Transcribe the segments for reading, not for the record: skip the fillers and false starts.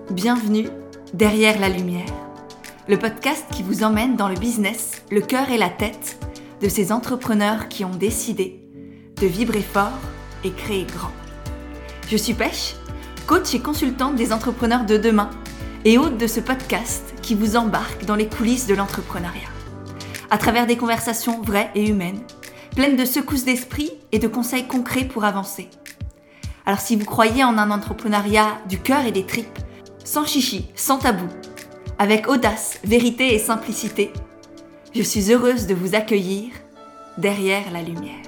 Bienvenue Derrière la lumière, le podcast qui vous emmène dans le business, le cœur et la tête de ces entrepreneurs qui ont décidé de vibrer fort et créer grand. Je suis Pêche, coach et consultante des entrepreneurs de demain et hôte de ce podcast qui vous embarque dans les coulisses de l'entrepreneuriat. À travers des conversations vraies et humaines, pleines de secousses d'esprit et de conseils concrets pour avancer. Alors si vous croyez en un entrepreneuriat du cœur et des tripes, sans chichi, sans tabou, avec audace, vérité et simplicité, je suis heureuse de vous accueillir derrière la lumière.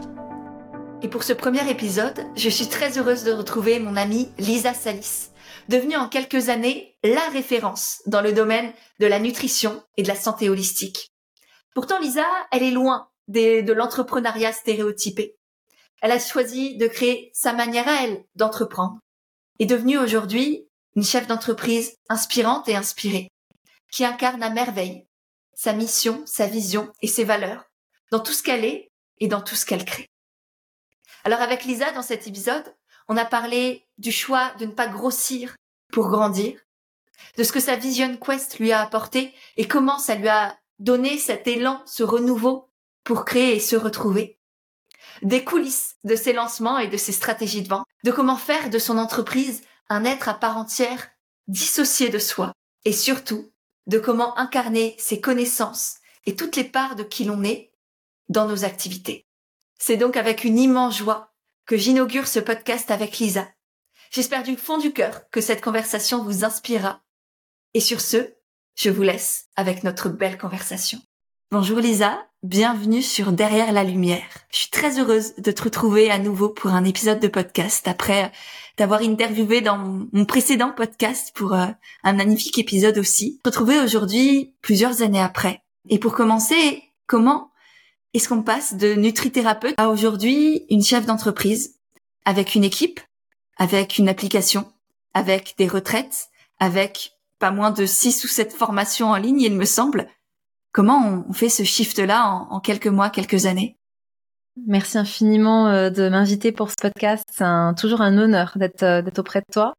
Et pour ce premier épisode, je suis très heureuse de retrouver mon amie Lisa Salis, devenue en quelques années la référence dans le domaine de la nutrition et de la santé holistique. Pourtant, Lisa, elle est loin de l'entrepreneuriat stéréotypé. Elle a choisi de créer sa manière à elle d'entreprendre. Est devenue aujourd'hui une chef d'entreprise inspirante et inspirée, qui incarne à merveille sa mission, sa vision et ses valeurs dans tout ce qu'elle est et dans tout ce qu'elle crée. Alors avec Lisa, dans cet épisode, on a parlé du choix de ne pas grossir pour grandir, de ce que sa Vision Quest lui a apporté et comment ça lui a donné cet élan, ce renouveau pour créer et se retrouver, des coulisses de ses lancements et de ses stratégies de vente, de comment faire de son entreprise un être à part entière, dissocié de soi, et surtout, de comment incarner ses connaissances et toutes les parts de qui l'on est dans nos activités. C'est donc avec une immense joie que j'inaugure ce podcast avec Lisa. J'espère du fond du cœur que cette conversation vous inspirera. Et sur ce, je vous laisse avec notre belle conversation. Bonjour Lisa, bienvenue sur Derrière la lumière. Je suis très heureuse de te retrouver à nouveau pour un épisode de podcast après t'avoir interviewé dans mon précédent podcast pour un magnifique épisode aussi. Retrouver aujourd'hui plusieurs années après. Et pour commencer, comment est-ce qu'on passe de nutrithérapeute à aujourd'hui une chef d'entreprise avec une équipe, avec une application, avec des retraites, avec pas moins de 6 ou 7 formations en ligne, il me semble. Comment on fait ce shift-là en quelques mois, quelques années? Merci infiniment de m'inviter pour ce podcast. C'est toujours un honneur d'être auprès de toi.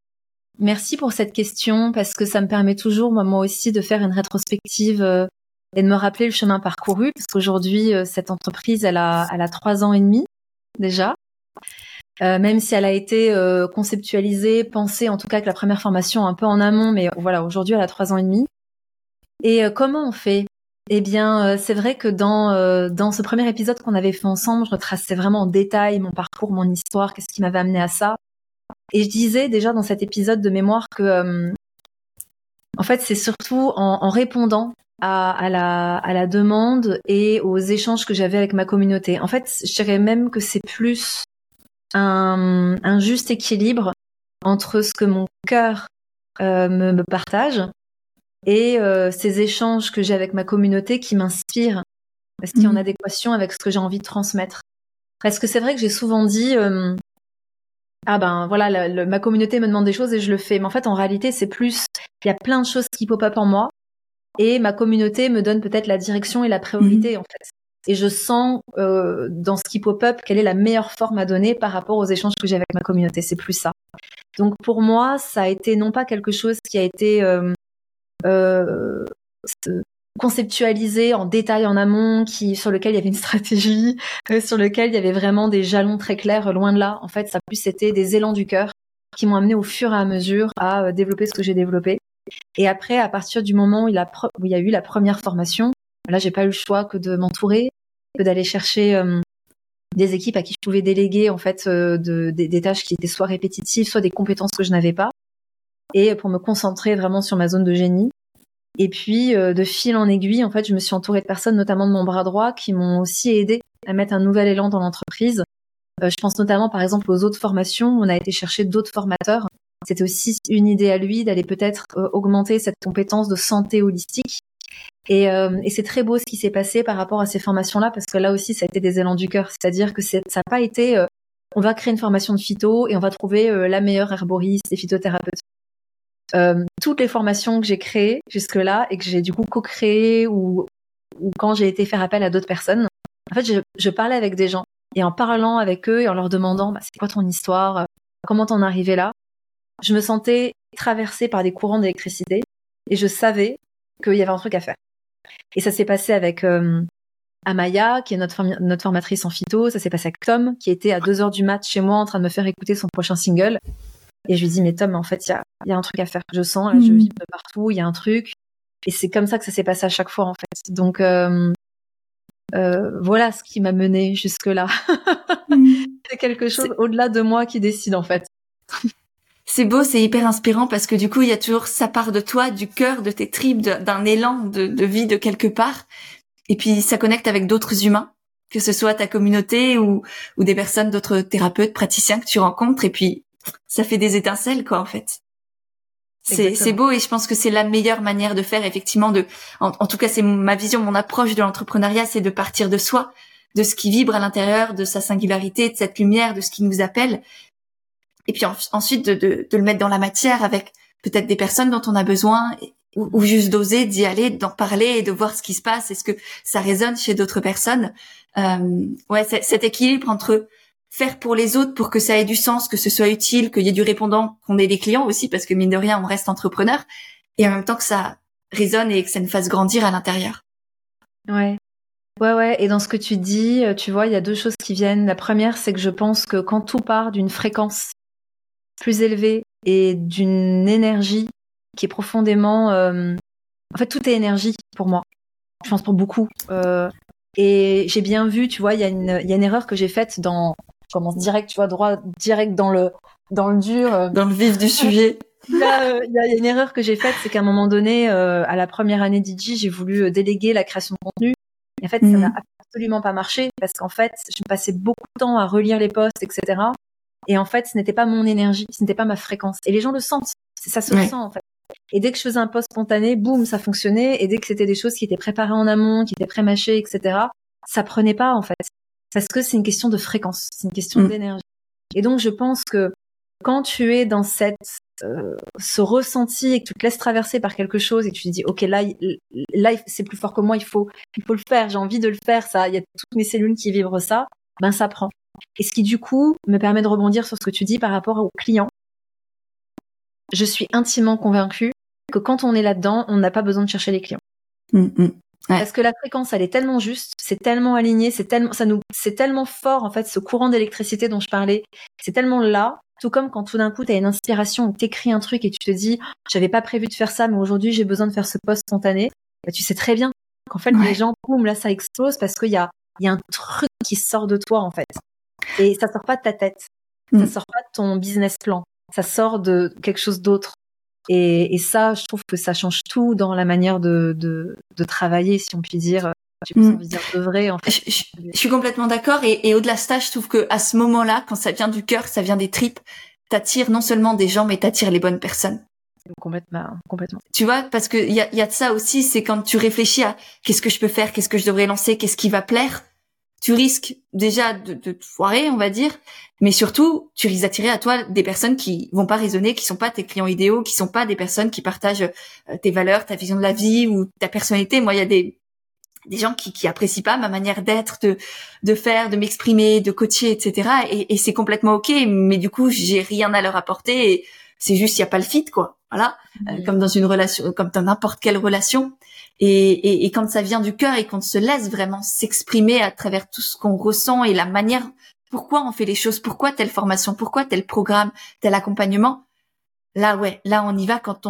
Merci pour cette question parce que ça me permet toujours, moi aussi, de faire une rétrospective et de me rappeler le chemin parcouru. Parce qu'aujourd'hui, cette entreprise, elle a 3 ans et demi déjà. Même si elle a été conceptualisée, pensée, en tout cas avec la première formation un peu en amont, mais voilà, aujourd'hui, elle a 3 ans et demi. Et comment on fait ? Eh bien, c'est vrai que dans ce premier épisode qu'on avait fait ensemble, je retraçais vraiment en détail mon parcours, mon histoire, qu'est-ce qui m'avait amené à ça. Et je disais déjà dans cet épisode de mémoire que, en fait, c'est surtout en répondant à la demande et aux échanges que j'avais avec ma communauté. En fait, je dirais même que c'est plus un juste équilibre entre ce que mon cœur me partage et ces échanges que j'ai avec ma communauté qui m'inspirent parce qu'il y a en adéquation avec ce que j'ai envie de transmettre. Parce que c'est vrai que j'ai souvent dit ma communauté me demande des choses et je le fais. Mais en fait, en réalité, c'est plus, il y a plein de choses qui pop-up en moi et ma communauté me donne peut-être la direction et la priorité en fait. Et je sens dans ce qui pop-up quelle est la meilleure forme à donner par rapport aux échanges que j'ai avec ma communauté. C'est plus ça. Donc pour moi, ça a été non pas quelque chose qui a été conceptualisé en détail en amont, sur lequel il y avait une stratégie, sur lequel il y avait vraiment des jalons très clairs, loin de là. En fait, ça a plus été des élans du cœur qui m'ont amené au fur et à mesure à développer ce que j'ai développé. Et après, à partir du moment où il y a eu la première formation, là, j'ai pas eu le choix que de m'entourer, que d'aller chercher des équipes à qui je pouvais déléguer en fait des tâches qui étaient soit répétitives, soit des compétences que je n'avais pas, et pour me concentrer vraiment sur ma zone de génie. Et puis, de fil en aiguille, en fait, je me suis entourée de personnes, notamment de mon bras droit, qui m'ont aussi aidé à mettre un nouvel élan dans l'entreprise. Je pense notamment, par exemple, aux autres formations. On a été chercher d'autres formateurs. C'était aussi une idée à lui d'aller peut-être augmenter cette compétence de santé holistique. Et c'est très beau ce qui s'est passé par rapport à ces formations-là, parce que là aussi, ça a été des élans du cœur. C'est-à-dire que ça n'a pas été on va créer une formation de phyto et on va trouver la meilleure herboriste et phytothérapeute. Toutes les formations que j'ai créées jusque-là et que j'ai du coup co-créées ou quand j'ai été faire appel à d'autres personnes, en fait, je parlais avec des gens et en parlant avec eux et en leur demandant c'est quoi ton histoire, comment t'en es arrivé là, je me sentais traversée par des courants d'électricité et je savais qu'il y avait un truc à faire. Et ça s'est passé avec Amaya, qui est notre formatrice en phyto. Ça s'est passé avec Tom, qui était à 2h du mat chez moi en train de me faire écouter son prochain single. Et je lui dis, mais Tom, en fait, il y a un truc à faire. Je sens, là, je vibre de partout, il y a un truc. Et c'est comme ça que ça s'est passé à chaque fois, en fait. Donc, voilà ce qui m'a mené jusque-là. C'est quelque chose au-delà de moi qui décide, en fait. C'est beau, c'est hyper inspirant parce que du coup, il y a toujours ça part de toi, du cœur, de tes tripes, d'un élan de vie de quelque part. Et puis, ça connecte avec d'autres humains, que ce soit ta communauté ou des personnes, d'autres thérapeutes, praticiens que tu rencontres. Et puis, ça fait des étincelles, quoi, en fait. C'est beau et je pense que c'est la meilleure manière de faire, effectivement, en tout cas, c'est ma vision, mon approche de l'entrepreneuriat, c'est de partir de soi, de ce qui vibre à l'intérieur, de sa singularité, de cette lumière, de ce qui nous appelle. Et puis ensuite de le mettre dans la matière avec peut-être des personnes dont on a besoin ou juste d'oser d'y aller, d'en parler et de voir ce qui se passe. Est-ce que ça résonne chez d'autres personnes? Cet équilibre entre faire pour les autres pour que ça ait du sens, que ce soit utile, qu'il y ait du répondant, qu'on ait des clients aussi, parce que mine de rien, on reste entrepreneur, et en même temps que ça résonne et que ça nous fasse grandir à l'intérieur. Ouais. Et dans ce que tu dis, tu vois, il y a deux choses qui viennent. La première, c'est que je pense que quand tout part d'une fréquence plus élevée et d'une énergie qui est profondément... En fait, tout est énergie pour moi. Je pense pour beaucoup. Et j'ai bien vu, tu vois, il y a une erreur que j'ai faite dans... Je commence direct, tu vois, direct dans le dur. Dans le vif du sujet. Il y a une erreur que j'ai faite, c'est qu'à un moment donné, à la première année d'IDJ, j'ai voulu déléguer la création de contenu. Et en fait, ça n'a absolument pas marché parce qu'en fait, je passais beaucoup de temps à relire les posts, etc. Et en fait, ce n'était pas mon énergie, ce n'était pas ma fréquence. Et les gens le sentent, ça se ressent en fait. Et dès que je faisais un post spontané, boum, ça fonctionnait. Et dès que c'était des choses qui étaient préparées en amont, qui étaient pré-mâchées, etc., ça prenait pas en fait. Parce que c'est une question de fréquence, c'est une question d'énergie. Et donc, je pense que quand tu es dans ce ressenti et que tu te laisses traverser par quelque chose et que tu te dis, ok, là, c'est plus fort que moi, il faut le faire, j'ai envie de le faire, ça, il y a toutes mes cellules qui vibrent ça, ben ça prend. Et ce qui, du coup, me permet de rebondir sur ce que tu dis par rapport aux clients. Je suis intimement convaincue que quand on est là-dedans, on n'a pas besoin de chercher les clients. Ouais. Parce que la fréquence, elle est tellement juste, c'est tellement aligné, c'est tellement fort, en fait, ce courant d'électricité dont je parlais. C'est tellement là, tout comme quand tout d'un coup, t'as une inspiration, t'écris un truc et tu te dis, j'avais pas prévu de faire ça, mais aujourd'hui, j'ai besoin de faire ce post spontané. Bah, tu sais très bien qu'en fait, les gens, boum, là, ça explose parce qu'il y a un truc qui sort de toi, en fait. Et ça sort pas de ta tête. Ça sort pas de ton business plan. Ça sort de quelque chose d'autre. Et ça, je trouve que ça change tout dans la manière de travailler, si on peut dire. J'ai plus envie de dire de vrai, en fait. Je suis complètement d'accord. Et au-delà de ça, je trouve que à ce moment-là, quand ça vient du cœur, ça vient des tripes, t'attires non seulement des gens, mais t'attires les bonnes personnes. Complètement. Tu vois, parce que il y a de ça aussi, c'est quand tu réfléchis à qu'est-ce que je peux faire, qu'est-ce que je devrais lancer, qu'est-ce qui va plaire. Tu risques déjà de te foirer, on va dire, mais surtout, tu risques d'attirer à toi des personnes qui vont pas résonner, qui sont pas tes clients idéaux, qui sont pas des personnes qui partagent tes valeurs, ta vision de la vie ou ta personnalité. Moi, il y a des gens qui apprécient pas ma manière d'être, de faire, de m'exprimer, de coacher, etc. Et c'est complètement ok, mais du coup, j'ai rien à leur apporter et c'est juste, il y a pas le fit, quoi. Voilà. Comme dans une relation, comme dans n'importe quelle relation. Et quand ça vient du cœur et qu'on se laisse vraiment s'exprimer à travers tout ce qu'on ressent et la manière, pourquoi on fait les choses, pourquoi telle formation, pourquoi tel programme, tel accompagnement, là on y va quand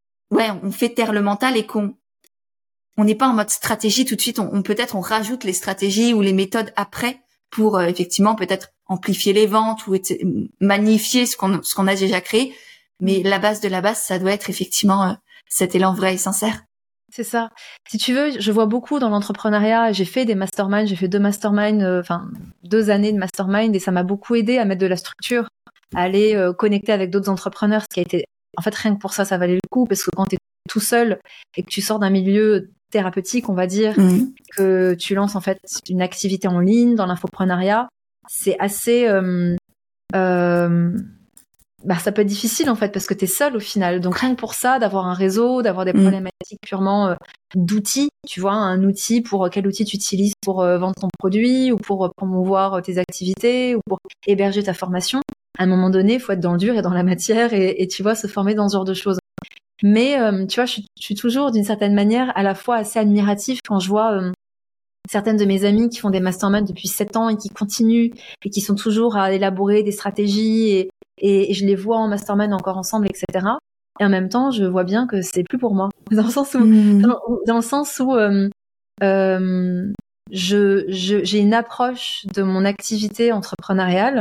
on fait taire le mental et qu'on n'est pas en mode stratégie tout de suite, on rajoute les stratégies ou les méthodes après pour effectivement peut-être amplifier les ventes ou magnifier ce qu'on a déjà créé, mais la base de la base, ça doit être effectivement cet élan vrai et sincère. C'est ça. Si tu veux, je vois beaucoup dans l'entrepreneuriat. J'ai fait des masterminds, j'ai fait 2 masterminds, 2 années de mastermind et ça m'a beaucoup aidé à mettre de la structure, à aller connecter avec d'autres entrepreneurs. Ce qui a été, en fait, rien que pour ça valait le coup parce que quand t'es tout seul et que tu sors d'un milieu thérapeutique, on va dire, que tu lances en fait une activité en ligne dans l'infoprenariat, c'est assez ça peut être difficile en fait parce que t'es seul au final. Donc rien que pour ça, d'avoir un réseau, d'avoir des problématiques purement d'outils, tu vois, un outil pour quel outil tu utilises pour vendre ton produit ou pour promouvoir tes activités ou pour héberger ta formation. À un moment donné, il faut être dans le dur et dans la matière et tu vois, se former dans ce genre de choses. Mais tu vois, je suis toujours d'une certaine manière à la fois assez admirative quand je vois certaines de mes amies qui font des masterminds depuis 7 ans et qui continuent et qui sont toujours à élaborer des stratégies et je les vois en mastermind encore ensemble, etc. Et en même temps, je vois bien que c'est plus pour moi. Dans le sens où, dans le sens où j'ai une approche de mon activité entrepreneuriale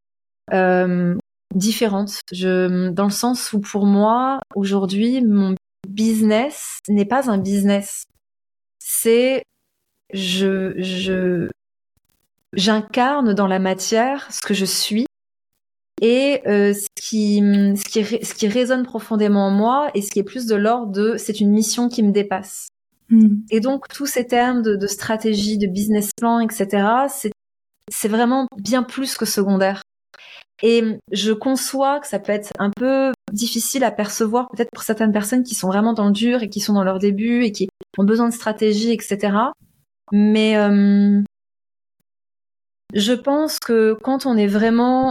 différente. Dans le sens où pour moi, aujourd'hui, mon business n'est pas un business. C'est j'incarne dans la matière ce que je suis et ce qui résonne profondément en moi et ce qui est plus de l'ordre de c'est une mission qui me dépasse. Et donc tous ces termes de stratégie, de business plan, etc. C'est vraiment bien plus que secondaire. Et je conçois que ça peut être un peu difficile à percevoir, peut-être pour certaines personnes qui sont vraiment dans le dur et qui sont dans leur début et qui ont besoin de stratégie, etc. Mais je pense que quand on est vraiment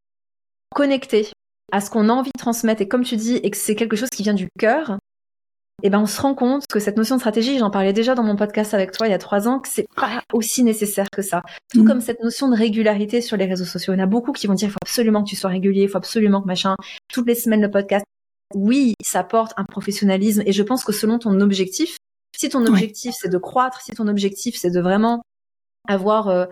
connecté à ce qu'on a envie de transmettre, et comme tu dis, et que c'est quelque chose qui vient du cœur, et ben on se rend compte que cette notion de stratégie, j'en parlais déjà dans mon podcast avec toi il y a 3 ans, que c'est pas aussi nécessaire que ça. Tout comme cette notion de régularité sur les réseaux sociaux. Il y en a beaucoup qui vont dire il faut absolument que tu sois régulier, il faut absolument que machin, toutes les semaines le podcast. Oui, ça apporte un professionnalisme et je pense que selon ton objectif, si ton objectif c'est de croître, si ton objectif c'est de vraiment avoir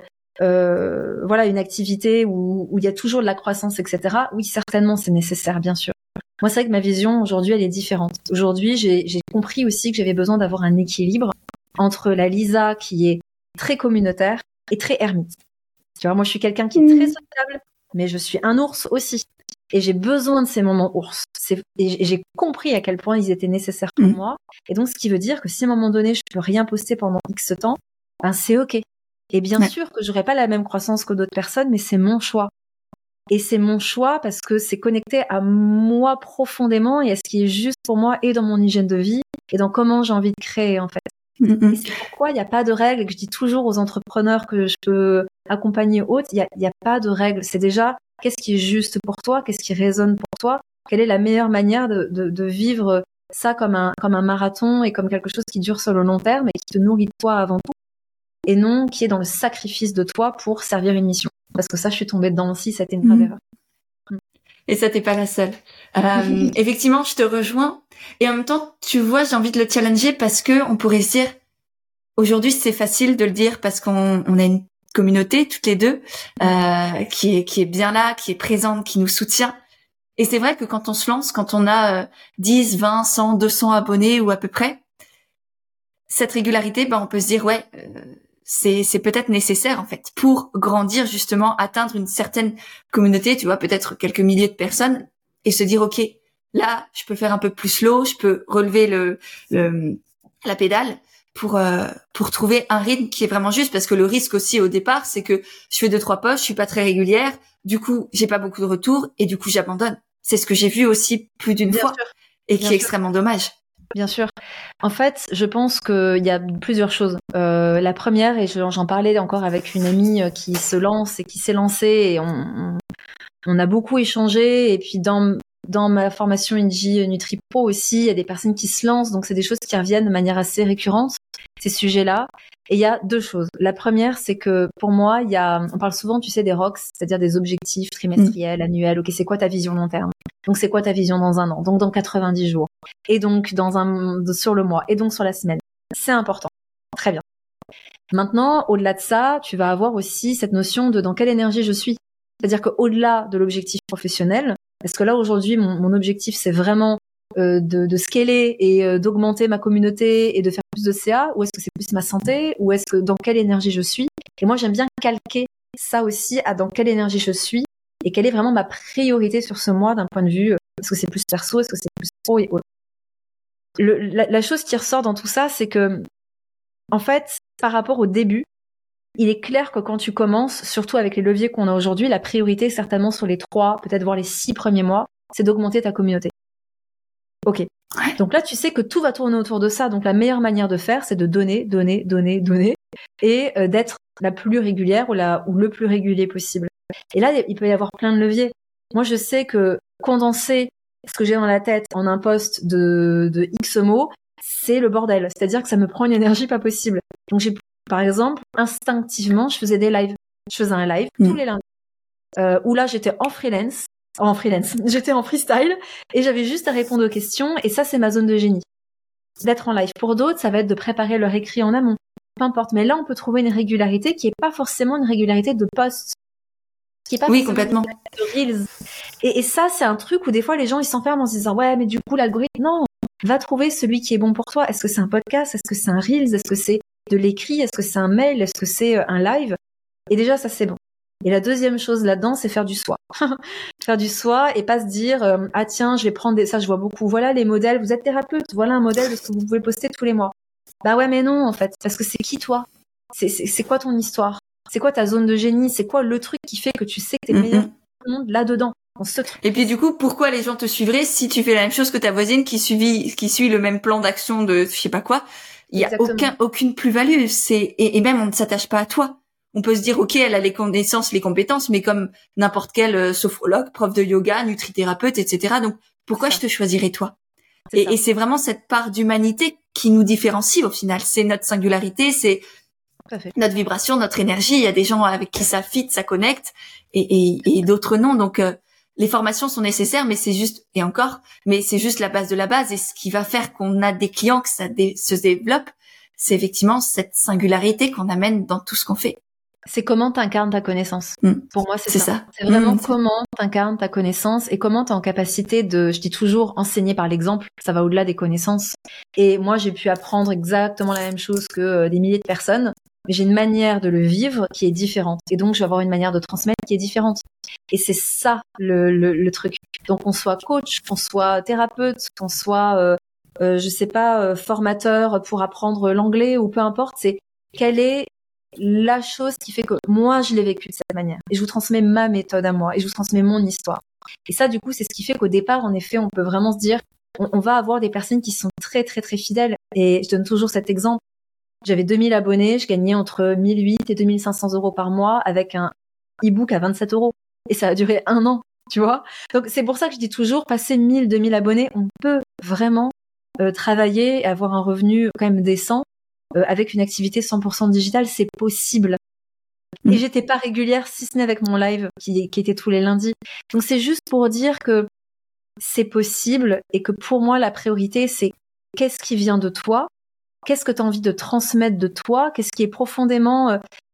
voilà une activité où il y a toujours de la croissance, etc. Oui, certainement c'est nécessaire, bien sûr. Moi, c'est vrai que ma vision aujourd'hui, elle est différente. Aujourd'hui, j'ai compris aussi que j'avais besoin d'avoir un équilibre entre la Lisa qui est très communautaire et très ermite. Tu vois, moi, je suis quelqu'un qui est très sociable, mais je suis un ours aussi. Et j'ai besoin de ces moments ours. Et j'ai compris à quel point ils étaient nécessaires pour moi. Et donc, ce qui veut dire que si à un moment donné, je peux rien poster pendant X temps, ben, c'est OK. Et bien sûr que j'aurai pas la même croissance que d'autres personnes, mais c'est mon choix. Et c'est mon choix parce que c'est connecté à moi profondément et à ce qui est juste pour moi et dans mon hygiène de vie et dans comment j'ai envie de créer, en fait. Et c'est pourquoi il n'y a pas de règles et que je dis toujours aux entrepreneurs que je peux accompagner autres, il y a pas de règles. C'est déjà qu'est-ce qui est juste pour toi, qu'est-ce qui résonne pour toi, quelle est la meilleure manière de vivre ça comme un marathon et comme quelque chose qui dure sur le long terme et qui te nourrit de toi avant tout et non qui est dans le sacrifice de toi pour servir une mission. Parce que ça, je suis tombée dedans aussi, ça a été une grave erreur. Et ça, t'es pas la seule. Effectivement, je te rejoins. Et en même temps, tu vois, j'ai envie de le challenger parce que on pourrait se dire, aujourd'hui, c'est facile de le dire parce qu'on a une communauté, toutes les deux, qui est bien là, qui est présente, qui nous soutient. Et c'est vrai que quand on se lance, quand on a 10, 20, 100, 200 abonnés ou à peu près, cette régularité, ben, on peut se dire, c'est peut-être nécessaire en fait pour grandir justement, atteindre une certaine communauté, tu vois, peut-être quelques milliers de personnes et se dire ok, là je peux faire un peu plus slow, je peux relever la pédale pour trouver un rythme qui est vraiment juste parce que le risque aussi au départ c'est que je fais 2-3 posts, je suis pas très régulière, du coup j'ai pas beaucoup de retours et du coup j'abandonne. C'est ce que j'ai vu aussi plus d'une fois et qui est extrêmement dommage. Bien sûr. En fait, je pense qu'il y a plusieurs choses. La première, et j'en parlais encore avec une amie qui se lance et qui s'est lancée, et on a beaucoup échangé. Et puis dans ma formation Inji NutriPro aussi, il y a des personnes qui se lancent, donc c'est des choses qui reviennent de manière assez récurrente, ces sujets-là. Et il y a 2 choses. La première, c'est que pour moi, on parle souvent, tu sais, des ROCs, c'est-à-dire des objectifs trimestriels, annuels. Ok, c'est quoi ta vision long terme? Donc c'est quoi ta vision dans 1 an? Donc dans 90 jours. Et donc sur le mois. Et donc sur la semaine. C'est important. Très bien. Maintenant, au-delà de ça, tu vas avoir aussi cette notion de dans quelle énergie je suis. C'est-à-dire qu'au-delà de l'objectif professionnel, parce que là aujourd'hui, mon objectif, c'est vraiment de scaler et d'augmenter ma communauté et de faire plus de CA, ou est-ce que c'est plus ma santé, ou est-ce que dans quelle énergie je suis? Et moi, j'aime bien calquer ça aussi à dans quelle énergie je suis et quelle est vraiment ma priorité sur ce mois d'un point de vue, est-ce que c'est plus perso, est-ce que c'est plus pro et autres. La chose qui ressort dans tout ça, c'est que, en fait, par rapport au début, il est clair que quand tu commences, surtout avec les leviers qu'on a aujourd'hui, la priorité, certainement sur les 3, peut-être voire les 6 premiers mois, c'est d'augmenter ta communauté. Ok. Donc là, tu sais que tout va tourner autour de ça. Donc la meilleure manière de faire, c'est de donner, et d'être la plus régulière ou le plus régulier possible. Et là, il peut y avoir plein de leviers. Moi, je sais que condenser ce que j'ai dans la tête en un post de X mots, c'est le bordel. C'est-à-dire que ça me prend une énergie pas possible. Donc, par exemple, instinctivement, je faisais des lives. Je faisais un live tous les lundis, où là, j'étais en freelance, j'étais en freestyle, et j'avais juste à répondre aux questions, et ça, c'est ma zone de génie. D'être en live. Pour d'autres, ça va être de préparer leur écrit en amont. Peu importe. Mais là, on peut trouver une régularité qui est pas forcément une régularité de post. Qui est pas Oui, forcément complètement. de reels. Et ça, c'est un truc où des fois, les gens, ils s'enferment en se disant, ouais, mais du coup, l'algorithme, non. Va trouver celui qui est bon pour toi. Est-ce que c'est un podcast? Est-ce que c'est un reels? Est-ce que c'est de l'écrit? Est-ce que c'est un mail? Est-ce que c'est un live? Et déjà, ça, c'est bon. Et la deuxième chose là-dedans, c'est faire du soi. Faire du soi et pas se dire, ah tiens, je vais prendre ça, je vois beaucoup. Voilà les modèles, vous êtes thérapeute, voilà un modèle de ce que vous pouvez poster tous les mois. Bah ouais, mais non, en fait. Parce que c'est qui toi? C'est quoi ton histoire? C'est quoi ta zone de génie? C'est quoi le truc qui fait que tu sais que t'es le meilleur du monde là-dedans? Ce truc. Et puis du coup, pourquoi les gens te suivraient si tu fais la même chose que ta voisine qui suit le même plan d'action de je sais pas quoi? Il y a aucune plus-value. Et même on ne s'attache pas à toi. On peut se dire ok, elle a les connaissances, les compétences, mais comme n'importe quel sophrologue, prof de yoga, nutrithérapeute, etc. Donc pourquoi je te choisirais toi? Et c'est vraiment cette part d'humanité qui nous différencie au final. C'est notre singularité, c'est notre vibration, notre énergie. Il y a des gens avec qui ça fit, ça connecte, et d'autres non. Donc les formations sont nécessaires, mais c'est juste la base de la base. Et ce qui va faire qu'on a des clients, que ça se développe, c'est effectivement cette singularité qu'on amène dans tout ce qu'on fait. C'est comment t'incarnes ta connaissance. Pour moi, c'est ça. C'est vraiment comment t'incarnes ta connaissance et comment t'es en capacité de, je dis toujours, enseigner par l'exemple. Ça va au-delà des connaissances. Et moi, j'ai pu apprendre exactement la même chose que des milliers de personnes, mais j'ai une manière de le vivre qui est différente. Et donc, je vais avoir une manière de transmettre qui est différente. Et c'est ça le truc. Donc, qu'on soit coach, qu'on soit thérapeute, qu'on soit, formateur pour apprendre l'anglais ou peu importe, c'est quelle est la chose qui fait que moi, je l'ai vécu de cette manière. Et je vous transmets ma méthode à moi. Et je vous transmets mon histoire. Et ça, du coup, c'est ce qui fait qu'au départ, en effet, on peut vraiment se dire, on va avoir des personnes qui sont très, très, très fidèles. Et je donne toujours cet exemple. J'avais 2000 abonnés, je gagnais entre 1008 et 2500 € par mois avec un e-book à 27 €. Et ça a duré 1 an, tu vois. Donc, c'est pour ça que je dis toujours, passer 1000, 2000 abonnés, on peut vraiment travailler et avoir un revenu quand même décent. Avec une activité 100% digitale, c'est possible. Et j'étais pas régulière, si ce n'est avec mon live qui était tous les lundis. Donc c'est juste pour dire que c'est possible et que pour moi, la priorité, c'est qu'est-ce qui vient de toi, qu'est-ce que tu as envie de transmettre de toi, qu'est-ce qui est profondément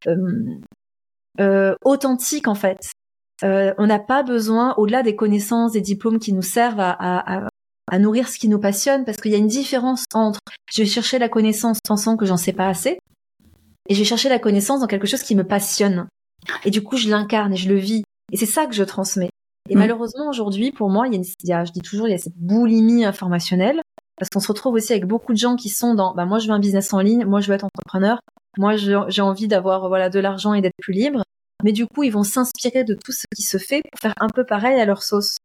authentique en fait. On n'a pas besoin, au-delà des connaissances, des diplômes qui nous servent à nourrir ce qui nous passionne, parce qu'il y a une différence entre je vais chercher la connaissance pensant que j'en sais pas assez, et je vais chercher la connaissance dans quelque chose qui me passionne. Et du coup, je l'incarne et je le vis. Et c'est ça que je transmets. Et malheureusement, aujourd'hui, pour moi, je dis toujours, il y a cette boulimie informationnelle, parce qu'on se retrouve aussi avec beaucoup de gens qui sont dans, moi, je veux un business en ligne, moi, je veux être entrepreneur, moi, j'ai envie d'avoir, de l'argent et d'être plus libre. Mais du coup, ils vont s'inspirer de tout ce qui se fait pour faire un peu pareil à leur sauce.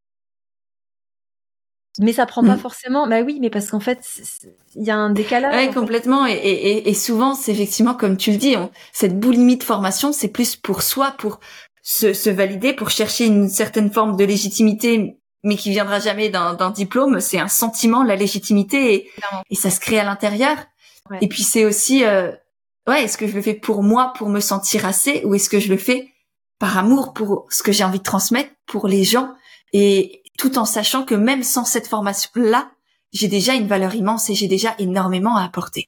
Mais ça prend pas forcément. Bah oui, mais parce qu'en fait, il y a un décalage. Ouais, complètement. Et souvent, c'est effectivement, comme tu le dis, cette boulimie de formation, c'est plus pour soi, pour se valider, pour chercher une certaine forme de légitimité, mais qui viendra jamais d'un diplôme. C'est un sentiment, la légitimité, et ça se crée à l'intérieur. Ouais. Et puis c'est aussi, est-ce que je le fais pour moi, pour me sentir assez, ou est-ce que je le fais par amour pour ce que j'ai envie de transmettre pour les gens, et tout en sachant que même sans cette formation-là, j'ai déjà une valeur immense et j'ai déjà énormément à apporter.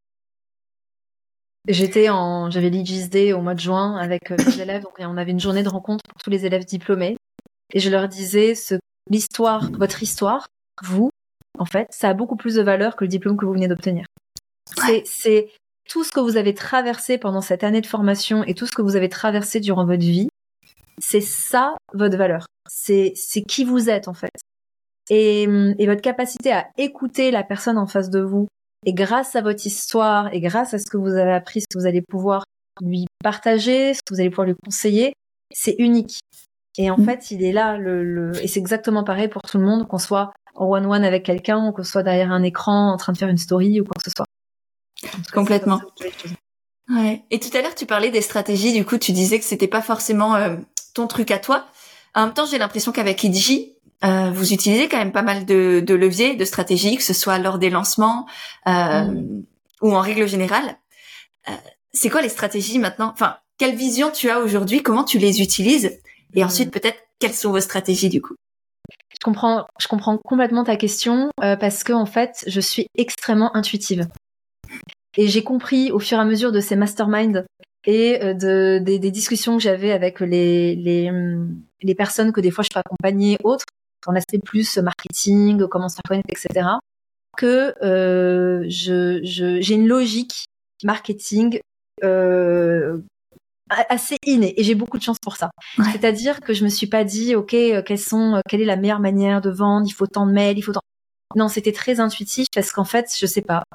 J'avais l'Aegis Day au mois de juin avec les élèves, donc on avait une journée de rencontre pour tous les élèves diplômés, et je leur disais votre histoire, vous, en fait, ça a beaucoup plus de valeur que le diplôme que vous venez d'obtenir. Ouais. C'est tout ce que vous avez traversé pendant cette année de formation et tout ce que vous avez traversé durant votre vie, c'est ça votre valeur. C'est qui vous êtes en fait. Et votre capacité à écouter la personne en face de vous, et grâce à votre histoire et grâce à ce que vous avez appris, ce que vous allez pouvoir lui partager, ce que vous allez pouvoir lui conseiller, c'est unique. Et en fait, il est là et c'est exactement pareil pour tout le monde, qu'on soit en one-one avec quelqu'un ou qu'on soit derrière un écran en train de faire une story ou quoi que ce soit. Complètement. Ouais. Et tout à l'heure, tu parlais des stratégies. Du coup, tu disais que c'était pas forcément ton truc à toi. En même temps, j'ai l'impression qu'avec Idji, vous utilisez quand même pas mal de leviers, de stratégies, que ce soit lors des lancements ou en règle générale. C'est quoi les stratégies maintenant? Enfin, quelle vision tu as aujourd'hui? Comment tu les utilises? Et ensuite, peut-être, quelles sont vos stratégies du coup? Je comprends complètement ta question parce que en fait, je suis extrêmement intuitive. Et j'ai compris au fur et à mesure de ces masterminds et des discussions que j'avais avec les personnes que des fois je peux accompagner, autres, en aspect plus marketing, comment se faire connaître, etc., que j'ai une logique marketing assez innée et j'ai beaucoup de chance pour ça. Ouais. C'est-à-dire que je me suis pas dit ok, quelle est la meilleure manière de vendre, il faut tant de mails, il faut tant... Non, c'était très intuitif parce qu'en fait, je sais pas,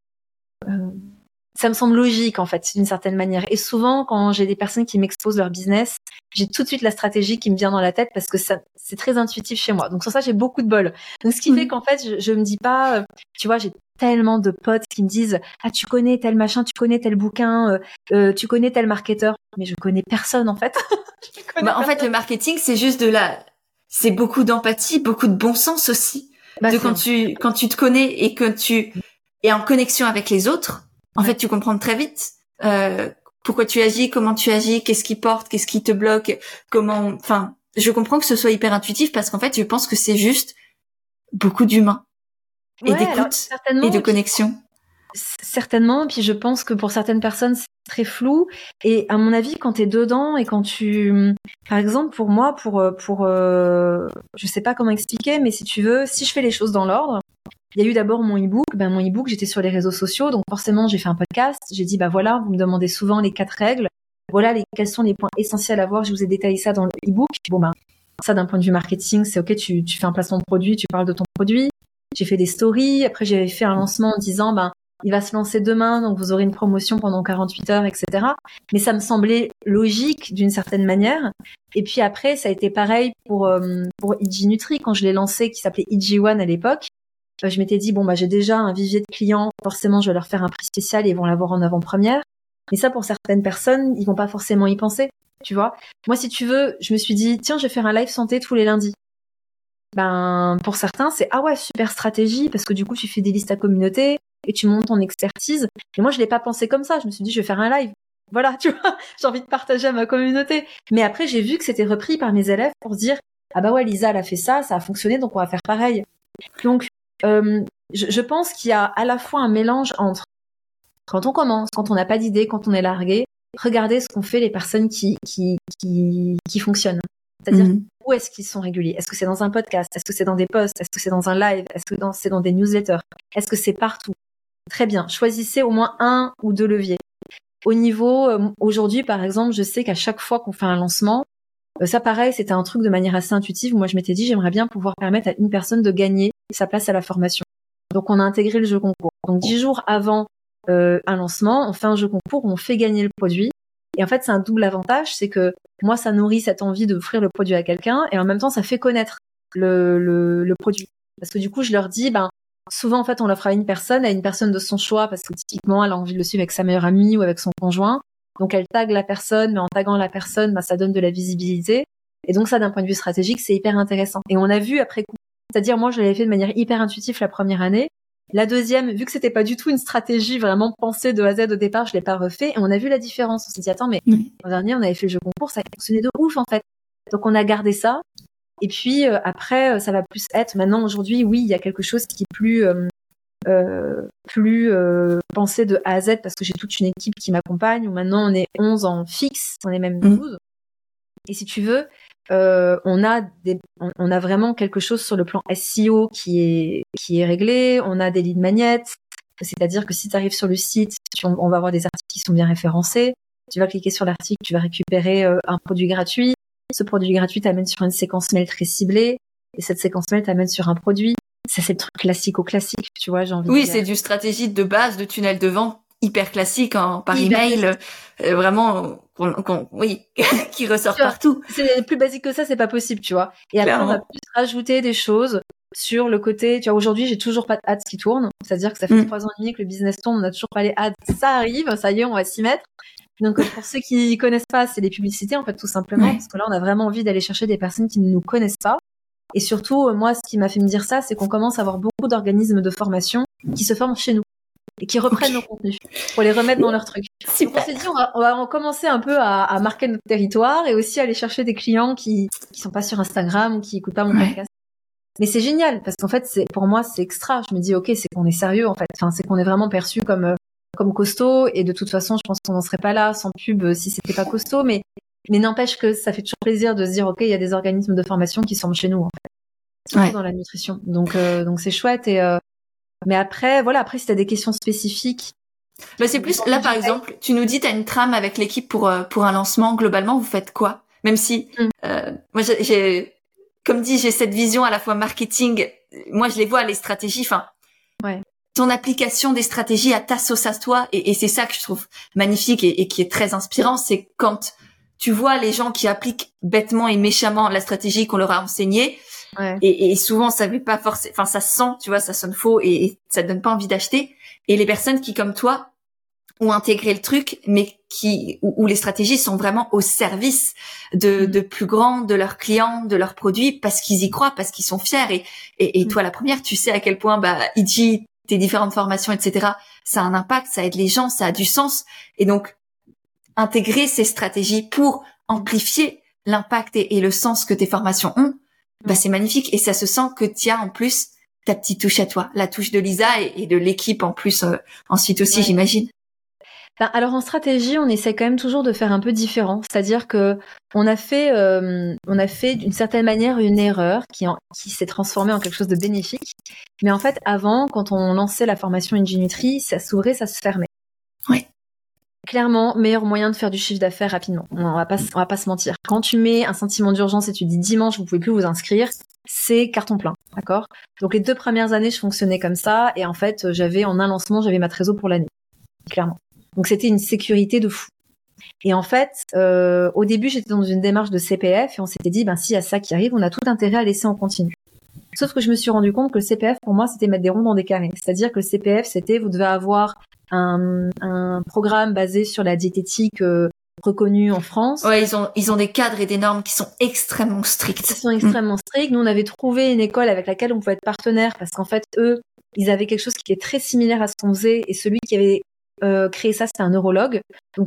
ça me semble logique en fait d'une certaine manière. Et souvent quand j'ai des personnes qui m'exposent leur business, j'ai tout de suite la stratégie qui me vient dans la tête parce que ça c'est très intuitif chez moi. Donc sur ça j'ai beaucoup de bol. Donc ce qui fait qu'en fait je me dis pas, tu vois, j'ai tellement de potes qui me disent ah tu connais tel machin, tu connais tel bouquin, tu connais tel marketeur, mais je connais personne en fait. En fait le marketing c'est juste c'est beaucoup d'empathie, beaucoup de bon sens aussi. Quand tu te connais et que tu es en connexion avec les autres, en fait tu comprends très vite pourquoi tu agis, comment tu agis, qu'est-ce qui porte, qu'est-ce qui te bloque, enfin je comprends que ce soit hyper intuitif parce qu'en fait je pense que c'est juste beaucoup d'humain et d'écoute et de connexion. Certainement, puis je pense que pour certaines personnes c'est très flou et à mon avis quand t'es dedans et quand tu, par exemple pour moi, je sais pas comment expliquer, mais si tu veux, si je fais les choses dans l'ordre, il y a eu d'abord mon e-book. Mon e-book, j'étais sur les réseaux sociaux, donc forcément j'ai fait un podcast. J'ai dit voilà, vous me demandez souvent les 4 règles. Voilà quels sont les points essentiels à voir. Je vous ai détaillé ça dans le e-book. Ça d'un point de vue marketing, c'est ok. Tu fais un placement de produit, tu parles de ton produit. J'ai fait des stories. Après j'avais fait un lancement en disant il va se lancer demain, donc vous aurez une promotion pendant 48 heures, etc. Mais ça me semblait logique d'une certaine manière. Et puis après ça a été pareil pour Idji Nutri quand je l'ai lancé, qui s'appelait Idji One à l'époque. Je m'étais dit j'ai déjà un vivier de clients, forcément je vais leur faire un prix spécial et ils vont l'avoir en avant-première. Mais ça pour certaines personnes, ils vont pas forcément y penser, tu vois. Moi si tu veux, je me suis dit tiens, je vais faire un live santé tous les lundis. Pour certains, c'est ah ouais, super stratégie parce que du coup tu fais des listes à communauté et tu montes ton expertise. Et moi je l'ai pas pensé comme ça, je me suis dit je vais faire un live. Voilà, tu vois, j'ai envie de partager à ma communauté. Mais après j'ai vu que c'était repris par mes élèves pour se dire ah bah ouais, Lisa elle a fait ça a fonctionné donc on va faire pareil. Donc je pense qu'il y a à la fois un mélange entre quand on commence, quand on n'a pas d'idée, quand on est largué, regarder ce qu'ont fait les personnes qui fonctionnent. C'est-à-dire où est-ce qu'ils sont réguliers? Est-ce que c'est dans un podcast? Est-ce que c'est dans des posts? Est-ce que c'est dans un live? Est-ce que c'est dans des newsletters? Est-ce que c'est partout? Très bien. Choisissez au moins 1 ou 2 leviers. Au niveau, aujourd'hui par exemple, je sais qu'à chaque fois qu'on fait un lancement, ça pareil, c'était un truc de manière assez intuitive. Moi je m'étais dit j'aimerais bien pouvoir permettre à une personne de gagner sa place à la formation. Donc on a intégré le jeu concours. Donc 10 jours avant un lancement, on fait un jeu concours où on fait gagner le produit. Et en fait c'est un double avantage, c'est que moi ça nourrit cette envie d'offrir le produit à quelqu'un et en même temps ça fait connaître le produit. Parce que du coup je leur dis souvent en fait on l'offre à une personne de son choix parce que typiquement elle a envie de le suivre avec sa meilleure amie ou avec son conjoint. Donc elle tague la personne, mais en taguant la personne, ça donne de la visibilité. Et donc ça d'un point de vue stratégique c'est hyper intéressant. Et on a vu après coup. C'est-à-dire, moi, je l'avais fait de manière hyper intuitive la première année. La deuxième, vu que c'était pas du tout une stratégie vraiment pensée de A à Z au départ, je l'ai pas refait. Et on a vu la différence. On s'est dit, attends, mais l'an dernier, on avait fait le jeu concours, ça a fonctionné de ouf, en fait. Donc, on a gardé ça. Et puis, après, ça va plus être, maintenant, aujourd'hui, oui, il y a quelque chose qui est plus pensé de A à Z parce que j'ai toute une équipe qui m'accompagne, où maintenant, on est 11 en fixe, on est même 12. Et si tu veux, on a vraiment quelque chose sur le plan SEO qui est réglé. On a des lead magnets, c'est-à-dire que si tu arrives sur le site, on va avoir des articles qui sont bien référencés. Tu vas cliquer sur l'article, tu vas récupérer un produit gratuit. Ce produit gratuit t'amène sur une séquence mail très ciblée, et cette séquence mail t'amène sur un produit. Ça c'est le truc classique, tu vois. J'ai envie de dire. C'est du stratégie de base de tunnel de vente hyper classique par email, vraiment qui ressort partout. C'est plus basique que ça, c'est pas possible, tu vois. Et après, on va plus rajouter des choses sur le côté, tu vois, aujourd'hui, j'ai toujours pas de ads qui tournent. C'est-à-dire que ça fait 3 ans et demi que le business tourne, on n'a toujours pas les ads. Ça arrive, ça y est, on va s'y mettre. Donc pour ceux qui connaissent pas, c'est les publicités en fait tout simplement, parce que là on a vraiment envie d'aller chercher des personnes qui ne nous connaissent pas. Et surtout, moi, ce qui m'a fait me dire ça, c'est qu'on commence à avoir beaucoup d'organismes de formation qui se forment chez nous et qui reprennent nos contenus pour les remettre dans leur truc. Donc on s'est dit, on va commencer un peu à marquer notre territoire et aussi aller chercher des clients qui sont pas sur Instagram ou qui écoutent pas mon podcast. Mais c'est génial parce qu'en fait, pour moi, c'est extra. Je me dis, ok, c'est qu'on est sérieux en fait. Enfin, c'est qu'on est vraiment perçu comme costaud. Et de toute façon, je pense qu'on n'en serait pas là sans pub si c'était pas costaud. Mais n'empêche que ça fait toujours plaisir de se dire, ok, il y a des organismes de formation qui sont chez nous en fait, surtout dans la nutrition. Donc c'est chouette. Et mais après, si t'as des questions spécifiques. Bah c'est plus là par exemple, tu nous dis t'as une trame avec l'équipe pour un lancement. Globalement, vous faites quoi? Même si moi j'ai comme dit, j'ai cette vision à la fois marketing. Moi, je les vois, les stratégies. Enfin, ton application des stratégies à ta sauce à toi. Et c'est ça que je trouve magnifique et qui est très inspirant. C'est quand tu vois les gens qui appliquent bêtement et méchamment la stratégie qu'on leur a enseignée. Et souvent, ça veut pas forcément. Enfin, ça sent, tu vois, ça sonne faux et ça te donne pas envie d'acheter. Et les personnes qui, comme toi, ont intégré le truc, mais où les stratégies sont vraiment au service de plus grands, de leurs clients, de leurs produits, parce qu'ils y croient, parce qu'ils sont fiers. Et toi, la première, tu sais à quel point, IG, tes différentes formations, etc., ça a un impact, ça aide les gens, ça a du sens. Et donc, intégrer ces stratégies pour amplifier l'impact et le sens que tes formations ont, c'est magnifique. Et ça se sent que tu as en plus ta petite touche à toi, la touche de Lisa et de l'équipe en plus, ensuite aussi, j'imagine. Alors en stratégie, on essaie quand même toujours de faire un peu différent, c'est-à-dire que on a fait d'une certaine manière une erreur qui s'est transformée en quelque chose de bénéfique. Mais en fait, avant, quand on lançait la formation Ingenutri, ça s'ouvrait, ça se fermait. Oui. Clairement, meilleur moyen de faire du chiffre d'affaires rapidement. On va pas se mentir. Quand tu mets un sentiment d'urgence et tu dis dimanche, vous pouvez plus vous inscrire, c'est carton plein, d'accord? Donc les 2 premières années, je fonctionnais comme ça, et en fait, en un lancement, j'avais ma trésor pour l'année, clairement. Donc c'était une sécurité de fou. Et en fait, au début, j'étais dans une démarche de CPF et on s'était dit, s'il y a ça qui arrive, on a tout intérêt à laisser en continu. Sauf que je me suis rendu compte que le CPF, pour moi, c'était mettre des ronds dans des carrés. C'est-à-dire que le CPF, c'était, vous devez avoir un programme basé sur la diététique reconnu en France. Ouais, ils ont des cadres et des normes qui sont extrêmement strictes. Ils sont extrêmement stricts. Nous, on avait trouvé une école avec laquelle on pouvait être partenaire parce qu'en fait, eux, ils avaient quelque chose qui était très similaire à ce qu'on faisait et celui qui avait créé ça, c'était un neurologue. Donc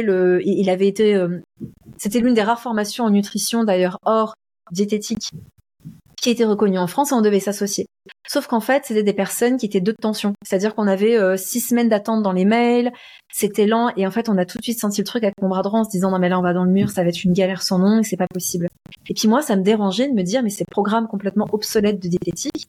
c'était l'une des rares formations en nutrition d'ailleurs hors diététique qui était reconnue en France et on devait s'associer. Sauf qu'en fait, c'était des personnes qui étaient de tension. C'est-à-dire qu'on avait 6 semaines d'attente dans les mails, c'était lent et en fait, on a tout de suite senti le truc avec mon bras droit en se disant non mais là on va dans le mur, ça va être une galère sans nom et c'est pas possible. Et puis moi, ça me dérangeait de me dire mais ces programmes complètement obsolètes de diététique,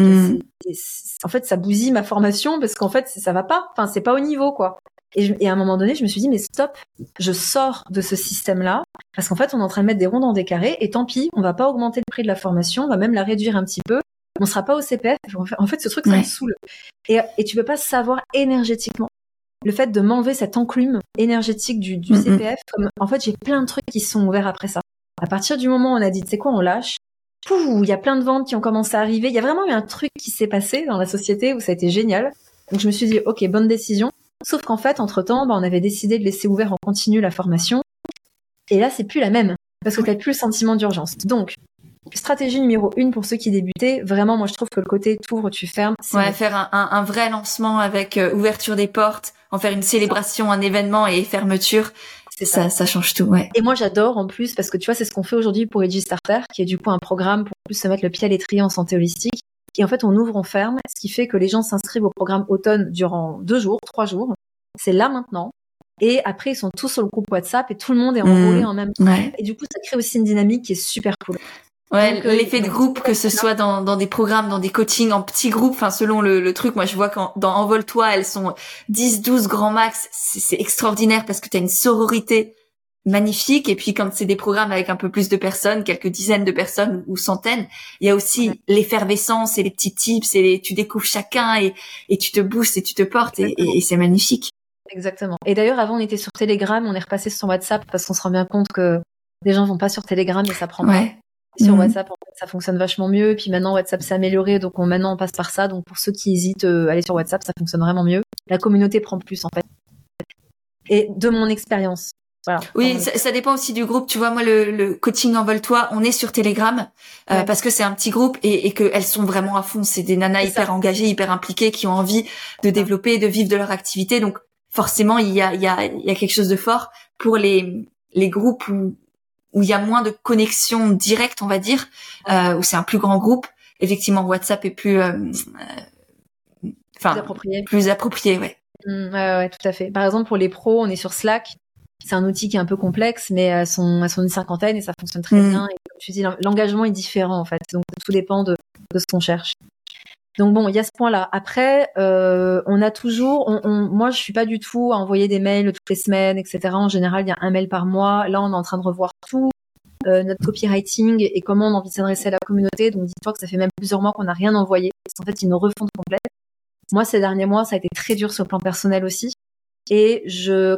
en fait, ça bousille ma formation parce qu'en fait, ça va pas. Enfin, c'est pas au niveau, quoi. Et à un moment donné, je me suis dit, mais stop, je sors de ce système-là parce qu'en fait, on est en train de mettre des ronds dans des carrés et tant pis, on va pas augmenter le prix de la formation, on va même la réduire un petit peu. On sera pas au CPF. En fait, ce truc, ça me saoule. Et tu peux pas savoir énergétiquement le fait de m'enlever cette enclume énergétique du CPF. Comme, en fait, j'ai plein de trucs qui sont ouverts après ça. À partir du moment où on a dit, tu sais quoi, on lâche. Il y a plein de ventes qui ont commencé à arriver. Il y a vraiment eu un truc qui s'est passé dans la société où ça a été génial. Donc je me suis dit, ok, bonne décision. Sauf qu'en fait, entre-temps, on avait décidé de laisser ouvert en continu la formation. Et là, c'est plus la même. Parce que t'as plus le sentiment d'urgence. Donc, stratégie numéro 1 pour ceux qui débutaient. Vraiment, moi, je trouve que le côté t'ouvres, tu fermes. Faire un vrai lancement avec ouverture des portes, en faire une célébration, un événement et fermeture. C'est ça change tout, ouais. Et moi, j'adore en plus parce que tu vois, c'est ce qu'on fait aujourd'hui pour Edgy Starter, qui est du coup un programme pour plus se mettre le pied à l'étrier en santé holistique. Et en fait, on ouvre, on ferme, ce qui fait que les gens s'inscrivent au programme automne durant 2 jours, 3 jours. C'est là maintenant. Et après, ils sont tous sur le groupe WhatsApp et tout le monde est enrôlé en même temps. Ouais. Et du coup, ça crée aussi une dynamique qui est super cool. Ouais, donc, l'effet de groupe, que ce soit dans des programmes, dans des coachings, en petits groupes, enfin, selon le truc. Moi, je vois dans Envole-toi, elles sont 10, 12 grands max. C'est extraordinaire parce que t'as une sororité magnifique. Et puis, quand c'est des programmes avec un peu plus de personnes, quelques dizaines de personnes ou centaines, il y a aussi l'effervescence et les petits tips et tu découvres chacun et tu te boostes et tu te portes et c'est magnifique. Exactement. Et d'ailleurs, avant, on était sur Telegram, on est repassé sur WhatsApp parce qu'on se rend bien compte que les gens vont pas sur Telegram et ça prend pas. Sur WhatsApp, en fait, ça fonctionne vachement mieux. Et puis maintenant, WhatsApp s'est amélioré, donc maintenant on passe par ça. Donc pour ceux qui hésitent à aller sur WhatsApp, ça fonctionne vraiment mieux. La communauté prend plus en fait. et de mon expérience. Voilà. Oui, ça dépend aussi du groupe. Tu vois, moi, le coaching Envole-toi, on est sur Telegram parce que c'est un petit groupe et que elles sont vraiment à fond. C'est des nanas hyper engagées, hyper impliquées, qui ont envie de développer, de vivre de leur activité. Donc, forcément, il y a quelque chose de fort pour les groupes où il y a moins de connexion directe, on va dire, où c'est un plus grand groupe. Effectivement, WhatsApp est plus plus approprié, ouais. Ouais, tout à fait. Par exemple, pour les pros, on est sur Slack. C'est un outil qui est un peu complexe, mais elles sont une cinquantaine et ça fonctionne très bien. Et comme tu dis, l'engagement est différent, en fait. Donc, tout dépend de ce qu'on cherche. Donc bon, il y a ce point-là. Après, on a toujours, moi, je suis pas du tout à envoyer des mails toutes les semaines, etc. En général, il y a un mail par mois. Là, on est en train de revoir tout notre copywriting et comment on a envie de s'adresser à la communauté. Donc, dis-toi que ça fait même plusieurs mois qu'on n'a rien envoyé. Parce qu'en fait, il y a une refonte complète. Moi, ces derniers mois, ça a été très dur sur le plan personnel aussi. Et je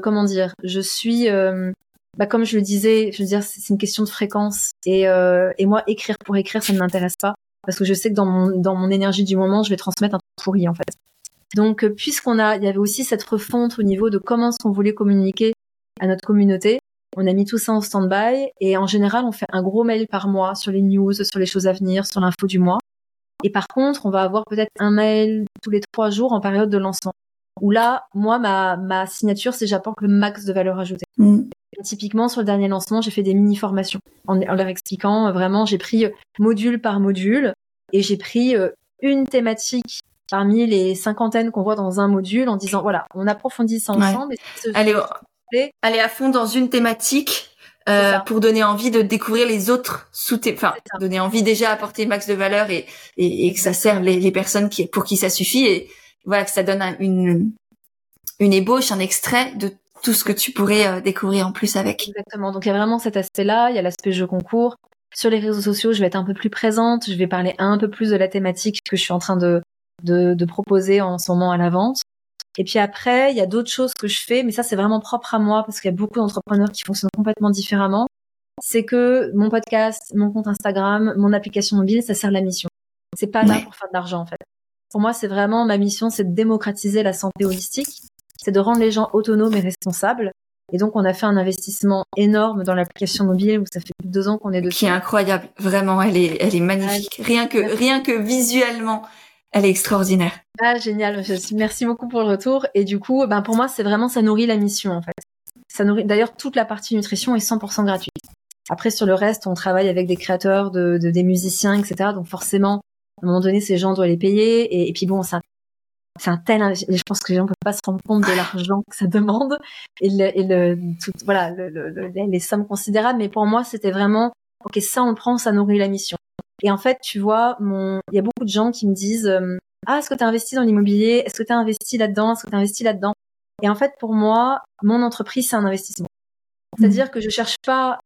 suis, comme je le disais, c'est une question de fréquence. Et moi, écrire pour écrire, ça ne m'intéresse pas. Parce que je sais que dans mon énergie du moment, je vais transmettre un truc pourri, en fait. Donc, il y avait aussi cette refonte au niveau de comment est-ce qu'on voulait communiquer à notre communauté. On a mis tout ça en stand-by. Et en général, on fait un gros mail par mois sur les news, sur les choses à venir, sur l'info du mois. Et par contre, on va avoir peut-être un mail tous les 3 jours en période de lancement. Où là, moi, ma signature, c'est j'apporte le max de valeur ajoutée. Et typiquement, sur le dernier lancement, j'ai fait des mini-formations en leur expliquant vraiment, j'ai pris module par module et j'ai pris une thématique parmi les cinquantaines qu'on voit dans un module en disant, voilà, on approfondit ça ensemble. Ouais. Aller à fond dans une thématique pour donner envie de découvrir les autres donner envie déjà apporter max de valeur et que ça serve les personnes pour qui ça suffit et voilà, que ça donne une ébauche, un extrait de tout ce que tu pourrais découvrir en plus avec. Exactement. Donc, il y a vraiment cet aspect-là. Il y a l'aspect jeu concours. Sur les réseaux sociaux, je vais être un peu plus présente. Je vais parler un peu plus de la thématique que je suis en train de proposer en ce moment à la vente. Et puis après, il y a d'autres choses que je fais, mais ça, c'est vraiment propre à moi parce qu'il y a beaucoup d'entrepreneurs qui fonctionnent complètement différemment. C'est que mon podcast, mon compte Instagram, mon application mobile, ça sert la mission. C'est pas là pour faire de l'argent, en fait. Pour moi, c'est vraiment ma mission, c'est de démocratiser la santé holistique, c'est de rendre les gens autonomes et responsables. Et donc, on a fait un investissement énorme dans l'application mobile où ça fait plus de 2 ans qu'on est dessus. Qui est incroyable. Vraiment, elle est magnifique. Rien que visuellement, elle est extraordinaire. Ah, génial. Merci beaucoup pour le retour. Et du coup, pour moi, c'est vraiment, ça nourrit la mission, en fait. Ça nourrit, d'ailleurs, toute la partie nutrition est 100% gratuite. Après, sur le reste, on travaille avec des créateurs, des musiciens, etc. Donc, forcément, à un moment donné, ces gens doivent les payer. Et puis bon, c'est un tel, je pense que les gens ne peuvent pas se rendre compte de l'argent que ça demande et les sommes considérables. Mais pour moi, c'était vraiment, ok, ça on le prend, ça nourrit la mission. Et en fait, tu vois, il y a beaucoup de gens qui me disent, est-ce que tu as investi dans l'immobilier? Est-ce que tu as investi là-dedans? Est-ce que tu as investi là-dedans? Et en fait, pour moi, mon entreprise, c'est un investissement. C'est-à-dire que je cherche pas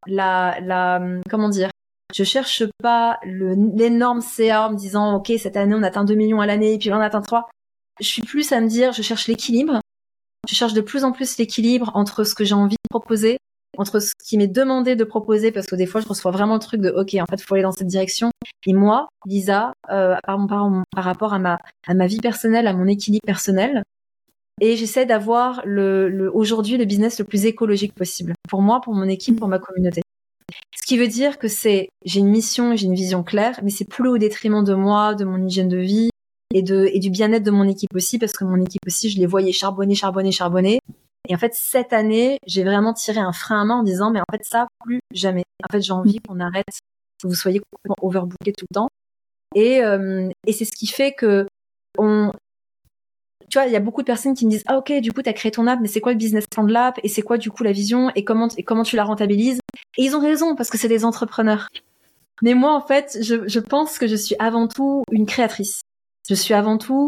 je cherche pas l'énorme CA en me disant, ok, cette année, on atteint 2 millions à l'année, et puis là, on atteint 3. Je suis plus à me dire, je cherche l'équilibre. Je cherche de plus en plus l'équilibre entre ce que j'ai envie de proposer, entre ce qui m'est demandé de proposer, parce que des fois, je reçois vraiment le truc de, ok, en fait, il faut aller dans cette direction. Et moi, Lisa, par rapport à ma vie personnelle, à mon équilibre personnel, et j'essaie d'avoir aujourd'hui le business le plus écologique possible. Pour moi, pour mon équipe, pour ma communauté. Ce qui veut dire que j'ai une mission, j'ai une vision claire, mais c'est plus au détriment de moi, de mon hygiène de vie et du bien-être de mon équipe aussi, parce que mon équipe aussi, je les voyais charbonner. Et en fait, cette année, j'ai vraiment tiré un frein à main en disant, mais en fait, ça, plus jamais. En fait, j'ai envie qu'on arrête, que vous soyez complètement overbooké tout le temps. Et c'est ce qui fait que tu vois, il y a beaucoup de personnes qui me disent, ok, du coup, t'as créé ton app, mais c'est quoi le business plan de l'app? Et c'est quoi, du coup, la vision? Et comment tu la rentabilises? Et ils ont raison, parce que c'est des entrepreneurs. Mais moi, en fait, je pense que je suis avant tout une créatrice. Je suis avant tout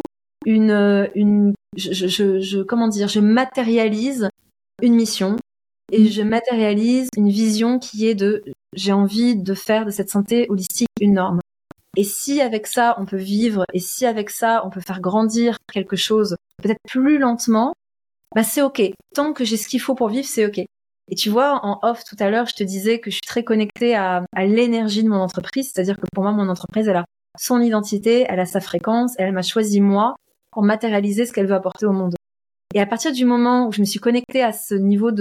je matérialise une mission et je matérialise une vision qui est j'ai envie de faire de cette santé holistique une norme. Et si avec ça, on peut vivre, et si avec ça, on peut faire grandir quelque chose, peut-être plus lentement, c'est ok. Tant que j'ai ce qu'il faut pour vivre, c'est ok. Et tu vois, en off tout à l'heure, je te disais que je suis très connectée à l'énergie de mon entreprise, c'est-à-dire que pour moi, mon entreprise, elle a son identité, elle a sa fréquence, elle m'a choisi moi pour matérialiser ce qu'elle veut apporter au monde. Et à partir du moment où je me suis connectée à ce niveau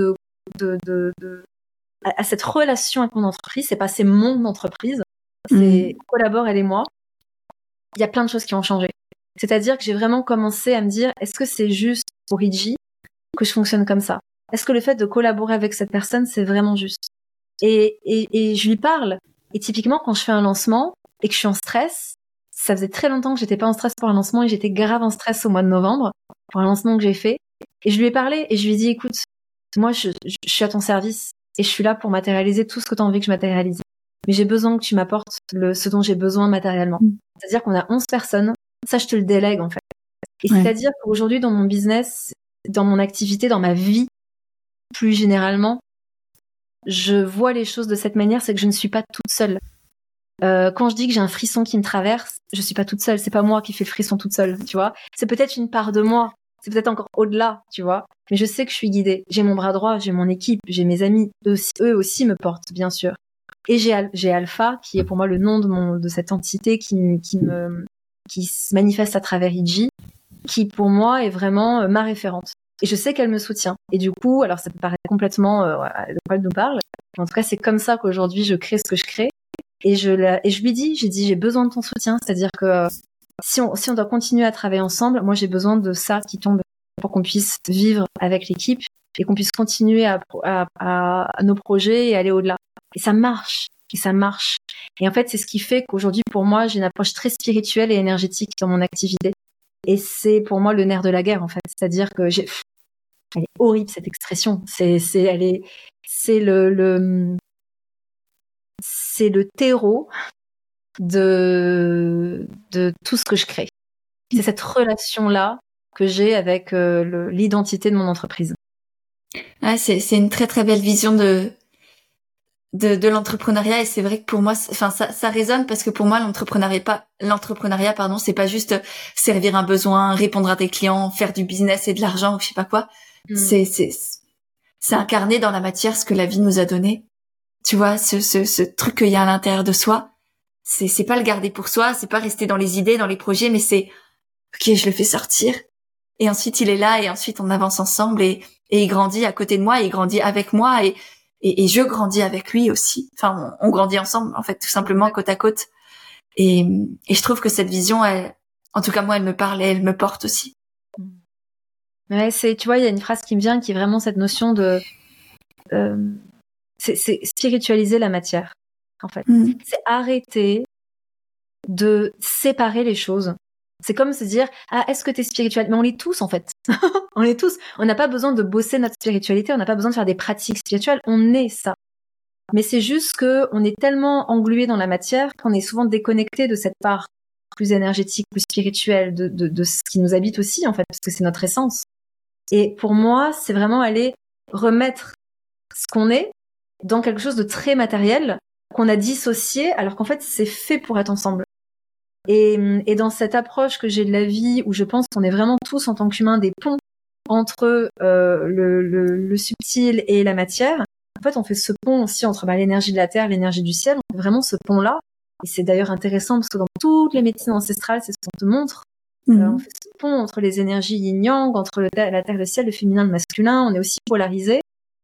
à cette relation avec mon entreprise, c'est mon entreprise, c'est on collabore elle et moi, il y a plein de choses qui ont changé. C'est-à-dire que j'ai vraiment commencé à me dire, est-ce que c'est juste pour Iji que je fonctionne comme ça? Est-ce que le fait de collaborer avec cette personne, c'est vraiment juste? Et je lui parle. Et typiquement, quand je fais un lancement et que je suis en stress, ça faisait très longtemps que j'étais pas en stress pour un lancement et j'étais grave en stress au mois de novembre pour un lancement que j'ai fait. Et je lui ai parlé et je lui ai dit, écoute, moi, je suis à ton service et je suis là pour matérialiser tout ce que tu as envie que je matérialise. Mais j'ai besoin que tu m'apportes ce dont j'ai besoin matériellement. C'est-à-dire qu'on a 11 personnes. Ça, je te le délègue, en fait. Et c'est-à-dire qu'aujourd'hui, dans mon business, dans mon activité, dans ma vie, plus généralement, je vois les choses de cette manière, c'est que je ne suis pas toute seule. Quand je dis que j'ai un frisson qui me traverse, je suis pas toute seule. C'est pas moi qui fais le frisson toute seule, tu vois. C'est peut-être une part de moi. C'est peut-être encore au-delà, tu vois. Mais je sais que je suis guidée. J'ai mon bras droit, j'ai mon équipe, j'ai mes amis. Eux aussi me portent, bien sûr. Et j'ai Alpha, qui est pour moi le nom de cette entité qui se manifeste à travers Iji, qui pour moi est vraiment ma référente. Et je sais qu'elle me soutient. Et du coup, alors ça peut paraître complètement de quoi elle nous parle, mais en tout cas c'est comme ça qu'aujourd'hui je crée ce que je crée. Et je lui dis, j'ai besoin de ton soutien, c'est-à-dire que si on doit continuer à travailler ensemble, moi j'ai besoin de ça qui tombe pour qu'on puisse vivre avec l'équipe et qu'on puisse continuer à nos projets et aller au-delà. Et ça marche. Et en fait, c'est ce qui fait qu'aujourd'hui, pour moi, j'ai une approche très spirituelle et énergétique dans mon activité. Et c'est pour moi le nerf de la guerre, en fait. C'est-à-dire que elle est horrible, cette expression. C'est le terreau de tout ce que je crée. C'est cette relation-là que j'ai avec l'identité de mon entreprise. Ouais, c'est une très très belle vision de l'entrepreneuriat, et c'est vrai que pour moi, enfin ça résonne, parce que pour moi l'entrepreneuriat pardon, c'est pas juste servir un besoin, répondre à des clients, faire du business et de l'argent ou je sais pas quoi. C'est incarner dans la matière ce que la vie nous a donné. Tu vois, ce truc qu'il y a à l'intérieur de soi, c'est pas le garder pour soi, c'est pas rester dans les idées, dans les projets, mais c'est OK, je le fais sortir. Et ensuite, il est là, et ensuite, on avance ensemble, et il grandit à côté de moi, et il grandit avec moi, et je grandis avec lui aussi. Enfin, on grandit ensemble, en fait, tout simplement, côte à côte. Et je trouve que cette vision, en tout cas, moi, elle me parle et elle me porte aussi. Ouais, tu vois, il y a une phrase qui me vient, qui est vraiment cette notion de, c'est spiritualiser la matière, en fait. C'est arrêter de séparer les choses. C'est comme se dire, est-ce que t'es spirituel? Mais on l'est tous, en fait. On l'est tous. On n'a pas besoin de bosser notre spiritualité, on n'a pas besoin de faire des pratiques spirituelles, on est ça. Mais c'est juste que on est tellement englué dans la matière qu'on est souvent déconnecté de cette part plus énergétique, plus spirituelle, de ce qui nous habite aussi, en fait, parce que c'est notre essence. Et pour moi, c'est vraiment aller remettre ce qu'on est dans quelque chose de très matériel, qu'on a dissocié, alors qu'en fait, c'est fait pour être ensemble. Et dans cette approche que j'ai de la vie, où je pense qu'on est vraiment tous, en tant qu'humains, des ponts entre le subtil et la matière, en fait, on fait ce pont aussi entre l'énergie de la terre, l'énergie du ciel. On fait vraiment ce pont-là. Et c'est d'ailleurs intéressant, parce que dans toutes les médecines ancestrales, c'est ce qu'on te montre. On fait ce pont entre les énergies yin-yang, entre la terre et le ciel, le féminin, le masculin. On est aussi polarisé.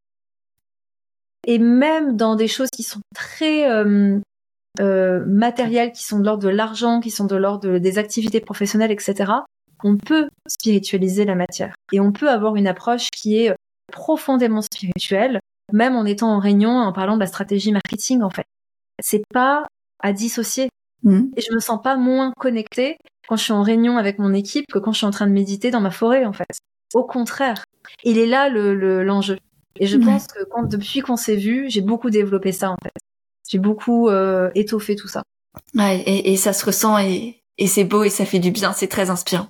Et même dans des choses qui sont très matérielles, qui sont de l'ordre de l'argent, qui sont de l'ordre des activités professionnelles, etc., on peut spiritualiser la matière. Et on peut avoir une approche qui est profondément spirituelle, même en étant en réunion, en parlant de la stratégie marketing, en fait. C'est pas à dissocier. Et je me sens pas moins connectée quand je suis en réunion avec mon équipe que quand je suis en train de méditer dans ma forêt, en fait. Au contraire. Il est là l'enjeu. Et je pense que depuis qu'on s'est vu, j'ai beaucoup développé ça, en fait. J'ai beaucoup étoffé tout ça. Ouais, et ça se ressent, et c'est beau, et ça fait du bien, c'est très inspirant.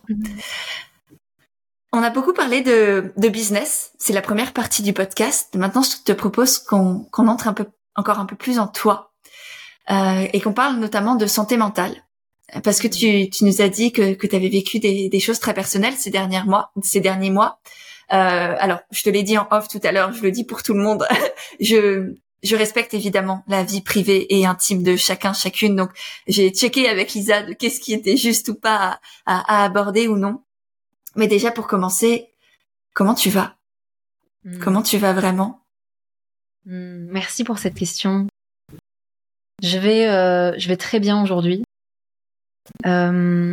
On a beaucoup parlé de business, c'est la première partie du podcast. Maintenant, je te propose qu'on entre encore un peu plus en toi, et qu'on parle notamment de santé mentale. Parce que tu nous as dit que tu avais vécu des choses très personnelles ces derniers mois. Alors, je te l'ai dit en off tout à l'heure, je le dis pour tout le monde. Je respecte évidemment la vie privée et intime de chacun, chacune. Donc, j'ai checké avec Lisa de qu'est-ce qui était juste ou pas à aborder ou non. Mais déjà, pour commencer, comment tu vas? Comment tu vas vraiment? Merci pour cette question. Je vais très bien aujourd'hui. Ça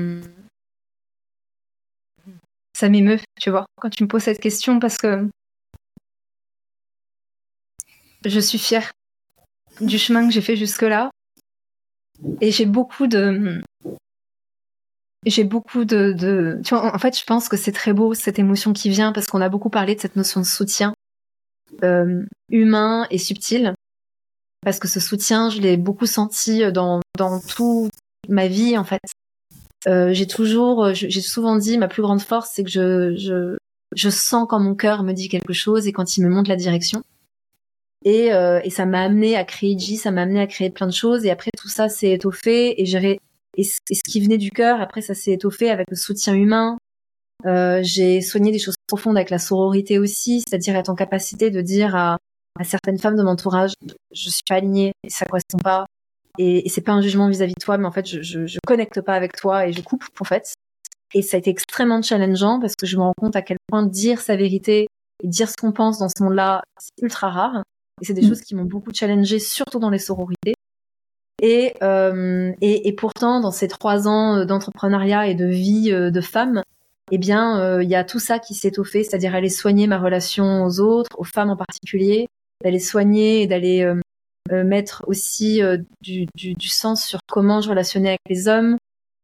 m'émeut, tu vois, quand tu me poses cette question parce que je suis fière du chemin que j'ai fait jusque-là et j'ai beaucoup de tu vois, en fait, je pense que c'est très beau cette émotion qui vient parce qu'on a beaucoup parlé de cette notion de soutien humain et subtil. Parce que ce soutien, je l'ai beaucoup senti dans toute ma vie, en fait. J'ai souvent dit, ma plus grande force, c'est que je sens quand mon cœur me dit quelque chose et quand il me montre la direction. Et ça m'a amené à créer J, ça m'a amené à créer plein de choses. Et après, tout ça s'est étoffé et ce qui venait du cœur, après, ça s'est étoffé avec le soutien humain. J'ai soigné des choses profondes avec la sororité aussi, c'est-à-dire être en capacité de dire à certaines femmes de mon entourage, je suis pas alignée, ça correspond pas, et c'est pas un jugement vis-à-vis de toi, mais en fait, je connecte pas avec toi et je coupe, en fait. Et ça a été extrêmement challengeant parce que je me rends compte à quel point dire sa vérité et dire ce qu'on pense dans ce monde-là, c'est ultra rare. Et c'est des choses qui m'ont beaucoup challengée, surtout dans les sororités. Et pourtant, dans ces 3 ans d'entrepreneuriat et de vie de femme, eh bien, il y a tout ça qui s'est étoffé, c'est-à-dire aller soigner ma relation aux autres, aux femmes en particulier, d'aller soigner et d'aller mettre aussi du sens sur comment je relationnais avec les hommes,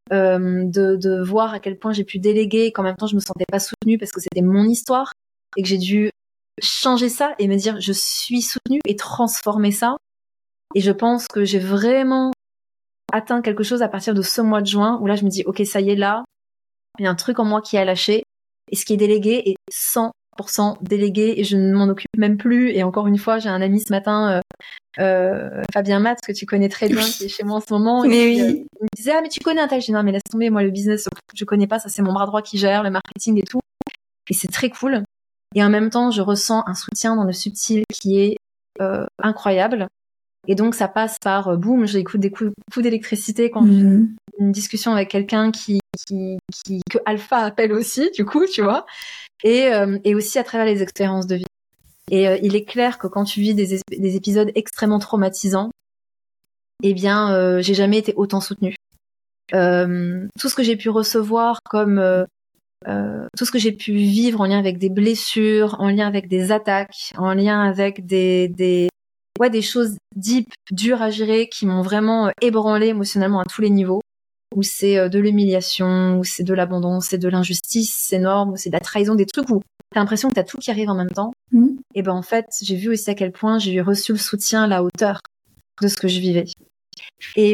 de voir à quel point j'ai pu déléguer, qu'en même temps je me sentais pas soutenue parce que c'était mon histoire et que j'ai dû changer ça et me dire je suis soutenue et transformer ça. Et je pense que j'ai vraiment atteint quelque chose à partir de ce mois de juin où là je me dis ok, ça y est, là il y a un truc en moi qui a lâché et ce qui est délégué est 100% délégué et je ne m'en occupe même plus. Et encore une fois, j'ai un ami ce matin, Fabien Matz, que tu connais très bien, qui est chez moi en ce moment, et qui me disait ah mais tu connais un tel. Je dis non mais laisse tomber, moi le business je connais pas, ça c'est mon bras droit qui gère le marketing et tout, et c'est très cool. Et en même temps je ressens un soutien dans le subtil qui est incroyable. Et donc ça passe par boum, j'écoute des coups d'électricité quand j'ai une discussion avec quelqu'un que Alpha appelle aussi, du coup, tu vois, et aussi à travers les expériences de vie. Et il est clair que quand tu vis des épisodes extrêmement traumatisants, eh bien, j'ai jamais été autant soutenue. Tout ce que j'ai pu recevoir comme tout ce que j'ai pu vivre en lien avec des blessures, en lien avec des attaques, en lien avec des choses deep, dures à gérer, qui m'ont vraiment ébranlé émotionnellement à tous les niveaux, où c'est de l'humiliation, où c'est de l'abandon, c'est de l'injustice énorme, où c'est de la trahison, des trucs où t'as l'impression que t'as tout qui arrive en même temps. Et ben en fait, j'ai vu aussi à quel point j'ai reçu le soutien à la hauteur de ce que je vivais. Et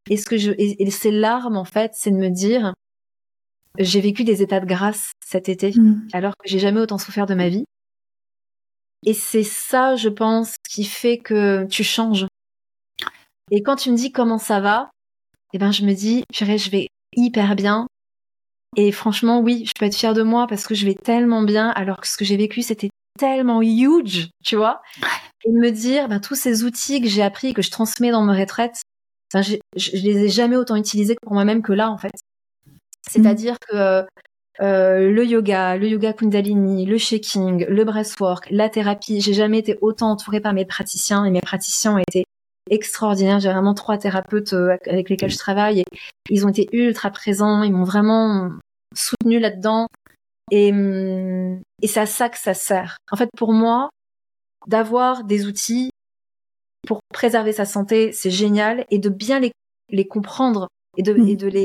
ces larmes, en fait, c'est de me dire, j'ai vécu des états de grâce cet été, alors que j'ai jamais autant souffert de ma vie. Et c'est ça, je pense, qui fait que tu changes. Et quand tu me dis comment ça va, eh ben je me dis, purée, je vais hyper bien. Et franchement, oui, je peux être fière de moi parce que je vais tellement bien, alors que ce que j'ai vécu, c'était tellement huge, tu vois. Et de me dire, tous ces outils que j'ai appris, que je transmets dans mes retraites, je les ai jamais autant utilisés pour moi-même que là, en fait. C'est-à-dire que le yoga Kundalini, le shaking, le breathwork, la thérapie, j'ai jamais été autant entourée par mes praticiens, et mes praticiens ont été extraordinaires. J'ai vraiment 3 thérapeutes avec lesquels je travaille, et ils ont été ultra présents, ils m'ont vraiment soutenue là-dedans, et c'est à ça que ça sert. En fait, pour moi, d'avoir des outils pour préserver sa santé, c'est génial, et de bien les comprendre et de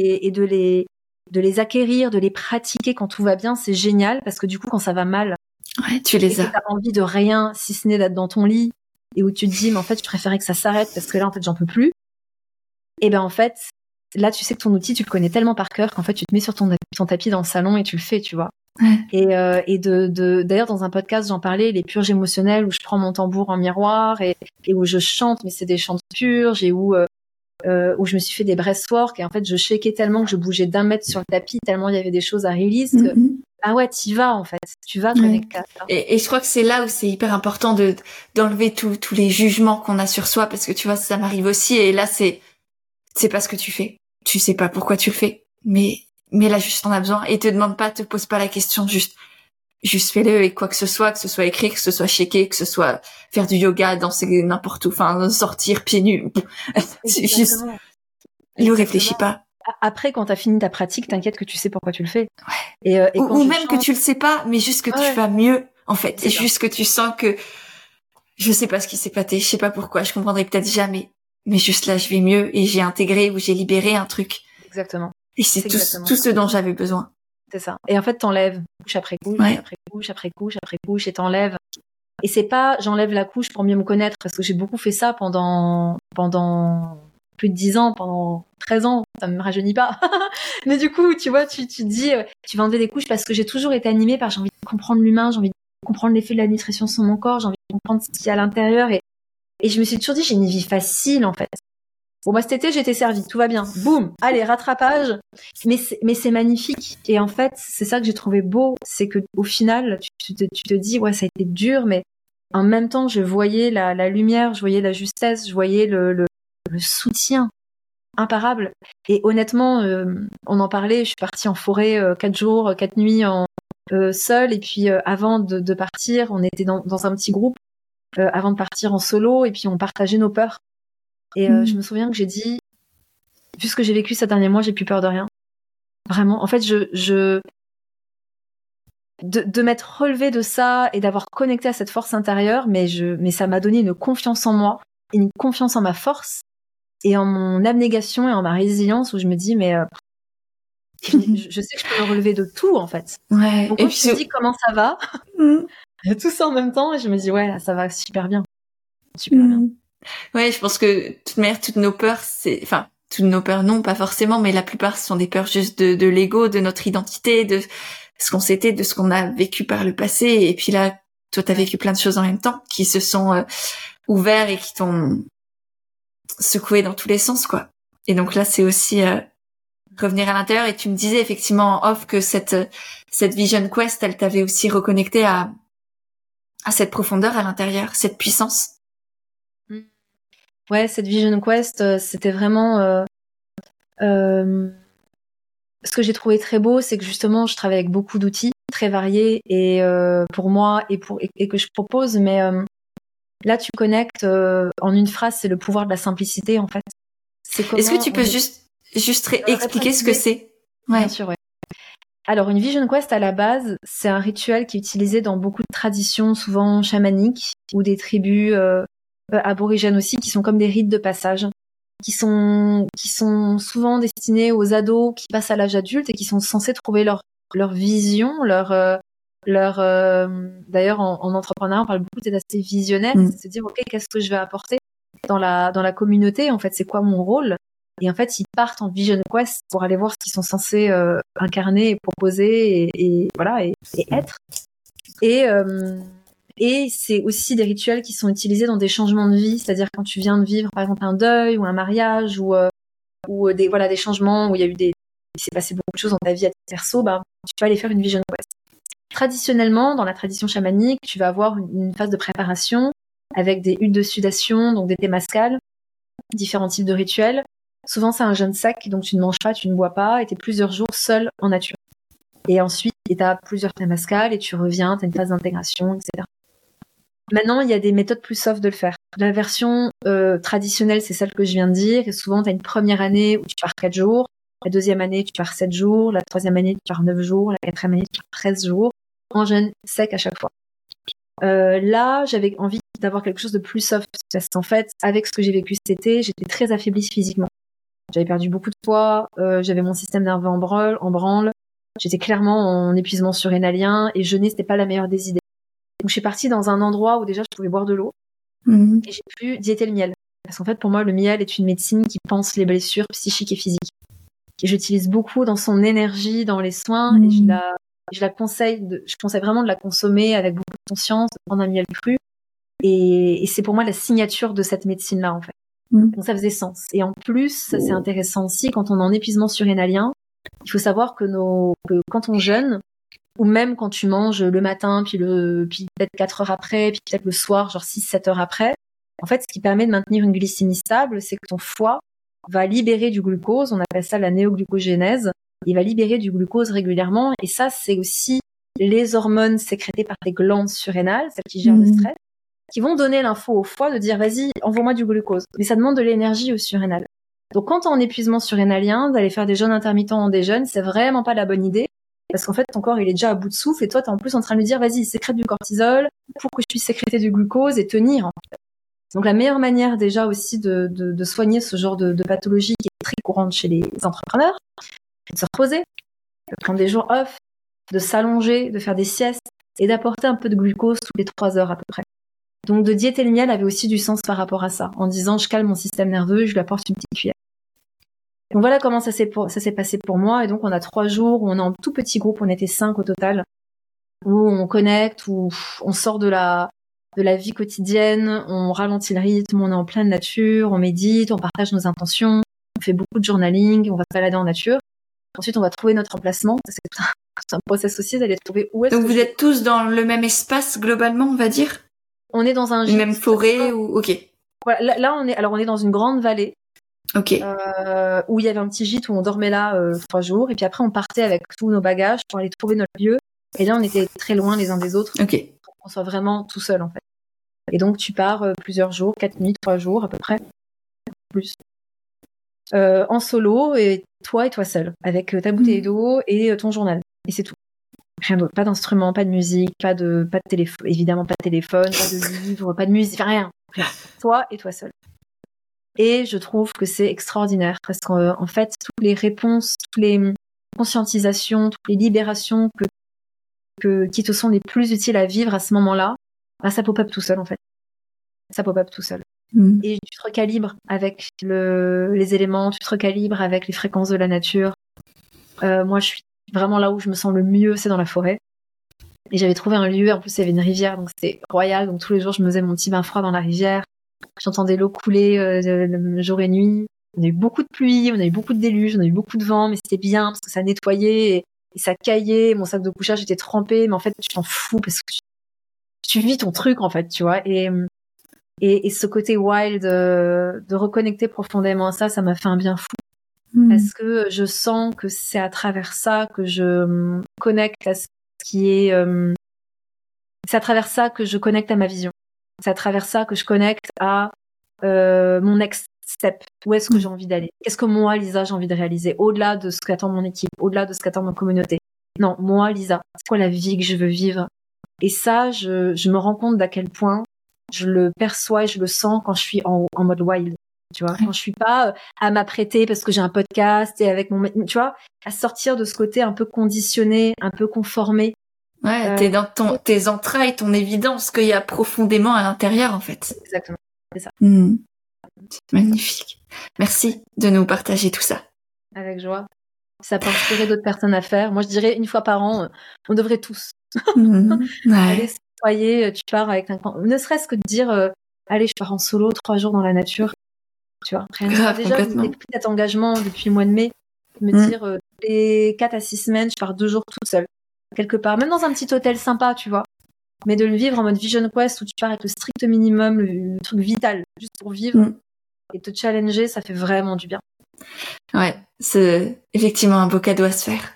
les acquérir, de les pratiquer quand tout va bien, c'est génial, parce que du coup, quand ça va mal, tu les as. Et que t'as envie de rien, si ce n'est d'être dans ton lit, et où tu te dis, mais en fait, je préférais que ça s'arrête parce que là, en fait, j'en peux plus. Et ben, en fait, là, tu sais que ton outil, tu le connais tellement par cœur qu'en fait, tu te mets sur ton tapis dans le salon et tu le fais, tu vois. Et d'ailleurs, dans un podcast, j'en parlais, les purges émotionnelles, où je prends mon tambour en miroir et où je chante, mais c'est des chants de purges, et où je me suis fait des breathwork, et en fait je shakais tellement que je bougeais d'1 mètre sur le tapis, tellement il y avait des choses à release que ah ouais, t'y vas, en fait, tu vas connecter à ça. Et je crois que c'est là où c'est hyper important d'enlever tous les jugements qu'on a sur soi, parce que tu vois, ça m'arrive aussi, et là c'est pas ce que tu fais, tu sais pas pourquoi tu le fais, mais là juste t'en as besoin, et te pose pas la question, juste juste fais-le, et quoi que ce soit écrire, que ce soit shaker, que ce soit faire du yoga, danser n'importe où, enfin sortir pieds nus. C'est juste, ne réfléchis pas. Après, quand t'as fini ta pratique, t'inquiète que tu sais pourquoi tu le fais. Ouais. Ou même que tu le sais pas, mais juste que tu vas mieux, en fait. C'est juste que tu sens que je sais pas ce qui s'est passé, je sais pas pourquoi, je comprendrai peut-être jamais. Mais juste là, je vais mieux et j'ai intégré ou j'ai libéré un truc. Exactement. Et c'est tout ce dont j'avais besoin. C'est ça. Et en fait, t'enlèves couche après couche, après couche, après couche, après couche, et t'enlèves. Et c'est pas j'enlève la couche pour mieux me connaître, parce que j'ai beaucoup fait ça pendant plus de 10 ans, pendant 13 ans, ça me rajeunit pas. Mais du coup, tu vois, tu te dis, tu vas enlever des couches, parce que j'ai toujours été animée par j'ai envie de comprendre l'humain, j'ai envie de comprendre l'effet de la nutrition sur mon corps, j'ai envie de comprendre ce qu'il y a à l'intérieur, et je me suis toujours dit, j'ai une vie facile, en fait. Bon, bah, cet été, j'étais servie, tout va bien. Boum, allez, rattrapage. Mais c'est magnifique. Et en fait, c'est ça que j'ai trouvé beau, c'est que au final, tu te dis, ouais, ça a été dur, mais en même temps, je voyais la lumière, je voyais la justesse, je voyais le soutien imparable. Et honnêtement, on en parlait, je suis partie en forêt 4 jours, 4 nuits seule. Et puis, avant de partir, on était dans un petit groupe, avant de partir en solo, et puis on partageait nos peurs. Et je me souviens que j'ai dit, vu ce que j'ai vécu ces derniers mois, j'ai plus peur de rien. Vraiment. En fait, de m'être relevée de ça et d'avoir connecté à cette force intérieure, mais ça m'a donné une confiance en moi, une confiance en ma force et en mon abnégation et en ma résilience, où je me dis, mais je sais que je peux me relever de tout, en fait. Ouais. Donc, quand je me dis comment ça va, tout ça en même temps, et je me dis, ouais, là, ça va super bien. Super bien. Ouais, je pense que de toute manière, toutes nos peurs, toutes nos peurs, non, pas forcément, mais la plupart sont des peurs juste de l'ego, de notre identité, de ce qu'on s'était, de ce qu'on a vécu par le passé. Et puis là, toi, t'as vécu plein de choses en même temps qui se sont ouverts et qui t'ont secoué dans tous les sens, quoi. Et donc là, c'est aussi revenir à l'intérieur. Et tu me disais effectivement en off que cette Vision Quest, elle t'avait aussi reconnecté à cette profondeur à l'intérieur, cette puissance. Ouais, cette Vision Quest, c'était vraiment ce que j'ai trouvé très beau, c'est que justement, je travaille avec beaucoup d'outils très variés et pour moi et que je propose, mais là, tu connectes en une phrase, c'est le pouvoir de la simplicité, en fait. Est-ce que tu peux juste expliquer ce que c'est? Ouais. Bien sûr, ouais. Alors, une Vision Quest, à la base, c'est un rituel qui est utilisé dans beaucoup de traditions, souvent chamaniques, ou des tribus aborigènes aussi, qui sont comme des rites de passage, qui sont souvent destinés aux ados qui passent à l'âge adulte et qui sont censés trouver leur vision, d'ailleurs en entrepreneuriat on parle beaucoup de cet aspect visionnaire, c'est se dire ok, qu'est-ce que je vais apporter dans la communauté, en fait c'est quoi mon rôle, et en fait ils partent en Vision Quest pour aller voir ce qu'ils sont censés incarner et proposer et voilà et être et c'est aussi des rituels qui sont utilisés dans des changements de vie, c'est-à-dire quand tu viens de vivre par exemple un deuil ou un mariage ou des changements où il s'est passé beaucoup de choses dans ta vie à titre perso, tu vas aller faire une Vision Quest. Traditionnellement, dans la tradition chamanique, tu vas avoir une phase de préparation avec des huttes de sudation, donc des témascales, différents types de rituels. Souvent, c'est un jeûne sec, donc tu ne manges pas, tu ne bois pas, et tu es plusieurs jours seul en nature. Et ensuite, tu as plusieurs témascales et tu reviens, tu as une phase d'intégration, etc. Maintenant, il y a des méthodes plus soft de le faire. La version traditionnelle, c'est celle que je viens de dire. Et souvent, tu as une première année où tu pars 4 jours. La deuxième année, tu pars 7 jours. La troisième année, tu pars 9 jours. La quatrième année, tu pars 13 jours. En jeûne sec à chaque fois. Là, j'avais envie d'avoir quelque chose de plus soft. Parce qu'en fait, avec ce que j'ai vécu cet été, j'étais très affaiblie physiquement. J'avais perdu beaucoup de poids. J'avais mon système nerveux en branle. J'étais clairement en épuisement surrénalien. Et jeûner, c'était pas la meilleure des idées. Donc, je suis partie dans un endroit où déjà, je pouvais boire de l'eau. Et j'ai pu diéter le miel. Parce qu'en fait, pour moi, le miel est une médecine qui pense les blessures psychiques et physiques. Et j'utilise beaucoup dans son énergie, dans les soins. Et je la conseille, je conseille vraiment de la consommer avec beaucoup de conscience, de prendre un miel cru. Et c'est pour moi la signature de cette médecine-là, en fait. Donc, ça faisait sens. Et en plus, ça c'est intéressant aussi, quand on est en épuisement surrénalien, il faut savoir que quand on jeûne, ou même quand tu manges le matin, puis peut-être 4 heures après, puis peut-être le soir, genre 6-7 heures après, en fait, ce qui permet de maintenir une glycémie stable, c'est que ton foie va libérer du glucose, on appelle ça la néoglucogénèse, il va libérer du glucose régulièrement, et ça, c'est aussi les hormones sécrétées par les glandes surrénales, celles qui gèrent le stress, qui vont donner l'info au foie de dire vas-y, envoie-moi du glucose. Mais ça demande de l'énergie au surrénal. Donc quand t'es en épuisement surrénalien, d'aller faire des jeûnes intermittents en déjeune, c'est vraiment pas la bonne idée. Parce qu'en fait, ton corps, il est déjà à bout de souffle et toi, t'es en plus en train de lui dire vas-y, sécrète du cortisol pour que je puisse sécréter du glucose et tenir. En fait. Donc la meilleure manière déjà aussi de soigner ce genre de pathologie qui est très courante chez les entrepreneurs, c'est de se reposer, de prendre des jours off, de s'allonger, de faire des siestes et d'apporter un peu de glucose toutes les 3 heures à peu près. Donc de diéter le miel avait aussi du sens par rapport à ça, en disant je calme mon système nerveux, je lui apporte une petite cuillère. Donc voilà comment ça s'est passé pour moi. Et donc on a 3 jours où on est en tout petit groupe, on était 5 au total, où on connecte, où on sort de la vie quotidienne, on ralentit le rythme, on est en pleine nature, on médite, on partage nos intentions, on fait beaucoup de journaling, on va se balader en nature. Ensuite on va trouver notre emplacement. C'est un process aussi d'aller trouver où est-ce Donc que vous êtes tous dans le même espace globalement, on va dire? On est dans un une même forêt ou ok. Voilà, là on est dans une grande vallée. Ok. Où il y avait un petit gîte où on dormait là 3 jours et puis après on partait avec tous nos bagages pour aller trouver notre lieu et là on était très loin les uns des autres pour qu'on soit vraiment tout seul en fait. Et donc tu pars plusieurs jours, 4 nuits, 3 jours à peu près, plus en solo et toi seul avec ta bouteille d'eau et ton journal et c'est tout. Rien d'autre, pas d'instrument, pas de musique, pas de téléphone, évidemment pas de téléphone, pas de livre, pas de musique, rien. Toi et toi seul. Et je trouve que c'est extraordinaire parce qu'en fait, toutes les réponses, toutes les conscientisations, toutes les libérations qui te sont les plus utiles à vivre à ce moment-là, bah, ça pop-up tout seul en fait. Ça pop-up tout seul. Et tu te recalibres avec les éléments, tu te recalibres avec les fréquences de la nature. Moi, je suis vraiment là où je me sens le mieux, c'est dans la forêt. Et j'avais trouvé un lieu, en plus il y avait une rivière, donc c'était royal. Donc tous les jours, je me faisais mon petit bain froid dans la rivière. J'entendais l'eau couler jour et nuit. On a eu beaucoup de pluie, on a eu beaucoup de déluge, on a eu beaucoup de vent, mais c'était bien parce que ça nettoyait et ça caillait. Mon sac de couchage était trempé, mais en fait, tu t'en fous parce que tu vis ton truc, en fait, tu vois. Et ce côté wild, de reconnecter profondément à ça m'a fait un bien fou. Parce que je sens que c'est à travers ça que je connecte à ce qui est... c'est à travers ça que je connecte à ma vision. C'est à travers ça que je connecte à mon next step. Où est-ce que j'ai envie d'aller? Qu'est-ce que moi, Lisa, j'ai envie de réaliser? Au-delà de ce qu'attend mon équipe, au-delà de ce qu'attend ma communauté. Non, moi, Lisa, c'est quoi la vie que je veux vivre? Et ça, je me rends compte d'à quel point je le perçois et je le sens quand je suis en mode wild. Tu vois, quand je suis pas à m'apprêter parce que j'ai un podcast et avec mon, tu vois, à sortir de ce côté un peu conditionné, un peu conformé. Ouais, t'es dans tes entrailles, ton évidence qu'il y a profondément à l'intérieur, en fait. Exactement, c'est ça. Magnifique. Merci de nous partager tout ça. Avec joie. Ça peut inspirer d'autres personnes à faire. Moi, je dirais 1 fois par an, on devrait tous. Allez, soyez, tu pars avec ne serait-ce que de dire, allez, je pars en solo 3 jours dans la nature. Tu vois, rien. Déjà, j'ai pris cet engagement depuis le mois de mai, de me dire, les 4 à 6 semaines, je pars 2 jours toute seule. Quelque part, même dans un petit hôtel sympa, tu vois. Mais de le vivre en mode Vision Quest où tu pars avec le strict minimum, le truc vital, juste pour vivre et te challenger, ça fait vraiment du bien. Ouais, c'est effectivement un beau cadeau à se faire.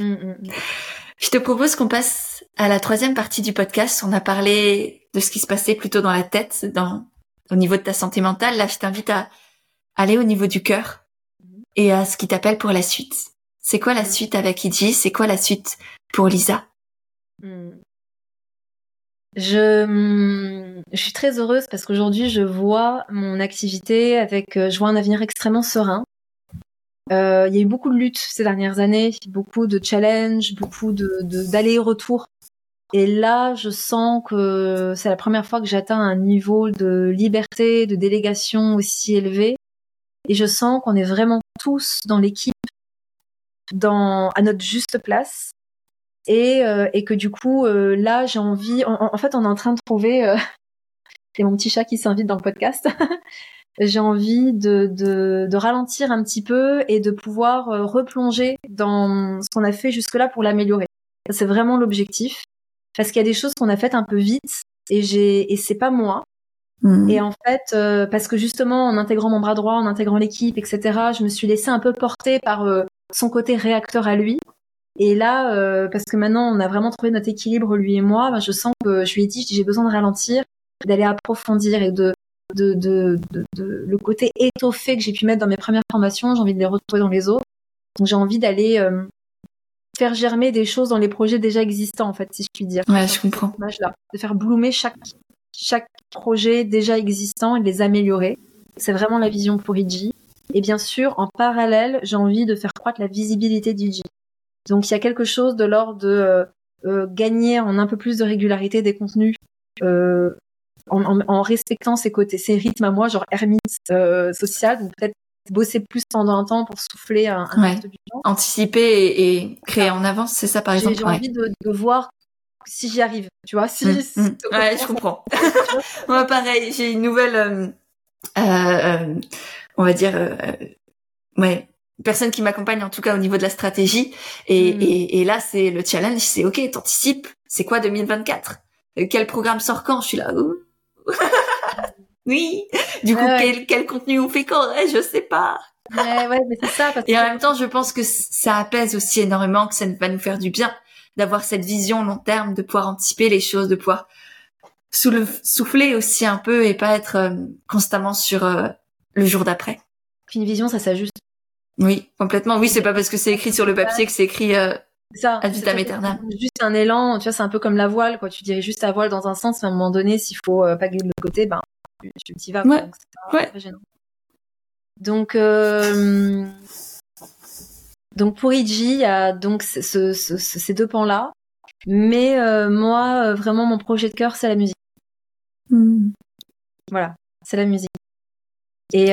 Je te propose qu'on passe à la 3e partie du podcast. On a parlé de ce qui se passait plutôt dans la tête, au niveau de ta santé mentale. Là, je t'invite à aller au niveau du cœur et à ce qui t'appelle pour la suite. C'est quoi la suite avec Idji? C'est quoi la suite pour Lisa? Je suis très heureuse parce qu'aujourd'hui, je vois mon activité je vois un avenir extrêmement serein. Il y a eu beaucoup de luttes ces dernières années, beaucoup de challenges, beaucoup d'allers-retours. Et là, je sens que c'est la première fois que j'atteins un niveau de liberté, de délégation aussi élevé. Et je sens qu'on est vraiment tous dans l'équipe, à notre juste place. Et que du coup, là, j'ai envie... En fait, on est en train de trouver... c'est mon petit chat qui s'invite dans le podcast. J'ai envie de ralentir un petit peu et de pouvoir replonger dans ce qu'on a fait jusque-là pour l'améliorer. C'est vraiment l'objectif. Parce qu'il y a des choses qu'on a faites un peu vite et c'est pas moi. Et en fait, parce que justement, en intégrant mon bras droit, en intégrant l'équipe, etc., je me suis laissée un peu porter par son côté réacteur à lui. Et là, parce que maintenant on a vraiment trouvé notre équilibre lui et moi, ben, je sens que je lui ai dit, j'ai besoin de ralentir, d'aller approfondir et de le côté étoffé que j'ai pu mettre dans mes premières formations, j'ai envie de les retrouver dans les autres. Donc j'ai envie d'aller faire germer des choses dans les projets déjà existants, en fait, si je puis dire. Ouais, je comprends. Là, de faire bloomer chaque projet déjà existant et de les améliorer. C'est vraiment la vision pour Iji. Et bien sûr, en parallèle, j'ai envie de faire croître la visibilité d'Iji. Donc il y a quelque chose de l'ordre de gagner en un peu plus de régularité des contenus en respectant ses rythmes à moi, genre ermite social, donc peut-être bosser plus pendant un temps pour souffler un reste du temps. Anticiper et créer en avance, c'est ça par exemple. J'ai envie de voir si j'y arrive, tu vois. Si ouais, je comprends. Moi, pareil, j'ai une nouvelle, on va dire, personne qui m'accompagne en tout cas au niveau de la stratégie. Et là, c'est le challenge, c'est ok, t'anticipes. C'est quoi 2024 ? Quel programme sort quand ? Je suis là. Oui. Du coup, quel contenu on fait quand ? Je sais pas. Ouais, mais c'est ça. Et en même temps, je pense que ça apaise aussi énormément, que ça va nous faire du bien d'avoir cette vision long terme, de pouvoir anticiper les choses, de pouvoir souffler aussi un peu et pas être constamment sur le jour d'après. Puis une vision, ça s'ajuste. Oui, complètement. Oui, c'est pas parce que c'est écrit sur le papier que c'est écrit ça, ad vitam aeternam. Juste un élan, tu vois, c'est un peu comme la voile, quoi. Tu diriges juste la voile dans un sens, mais à un moment donné, s'il faut pas de l'autre côté, ben tu t'y vas. Ouais. Donc c'est pas gênant. Donc pour Iji, il y a donc ces deux pans-là. Mais moi, vraiment, mon projet de cœur, c'est la musique. Voilà, c'est la musique. Et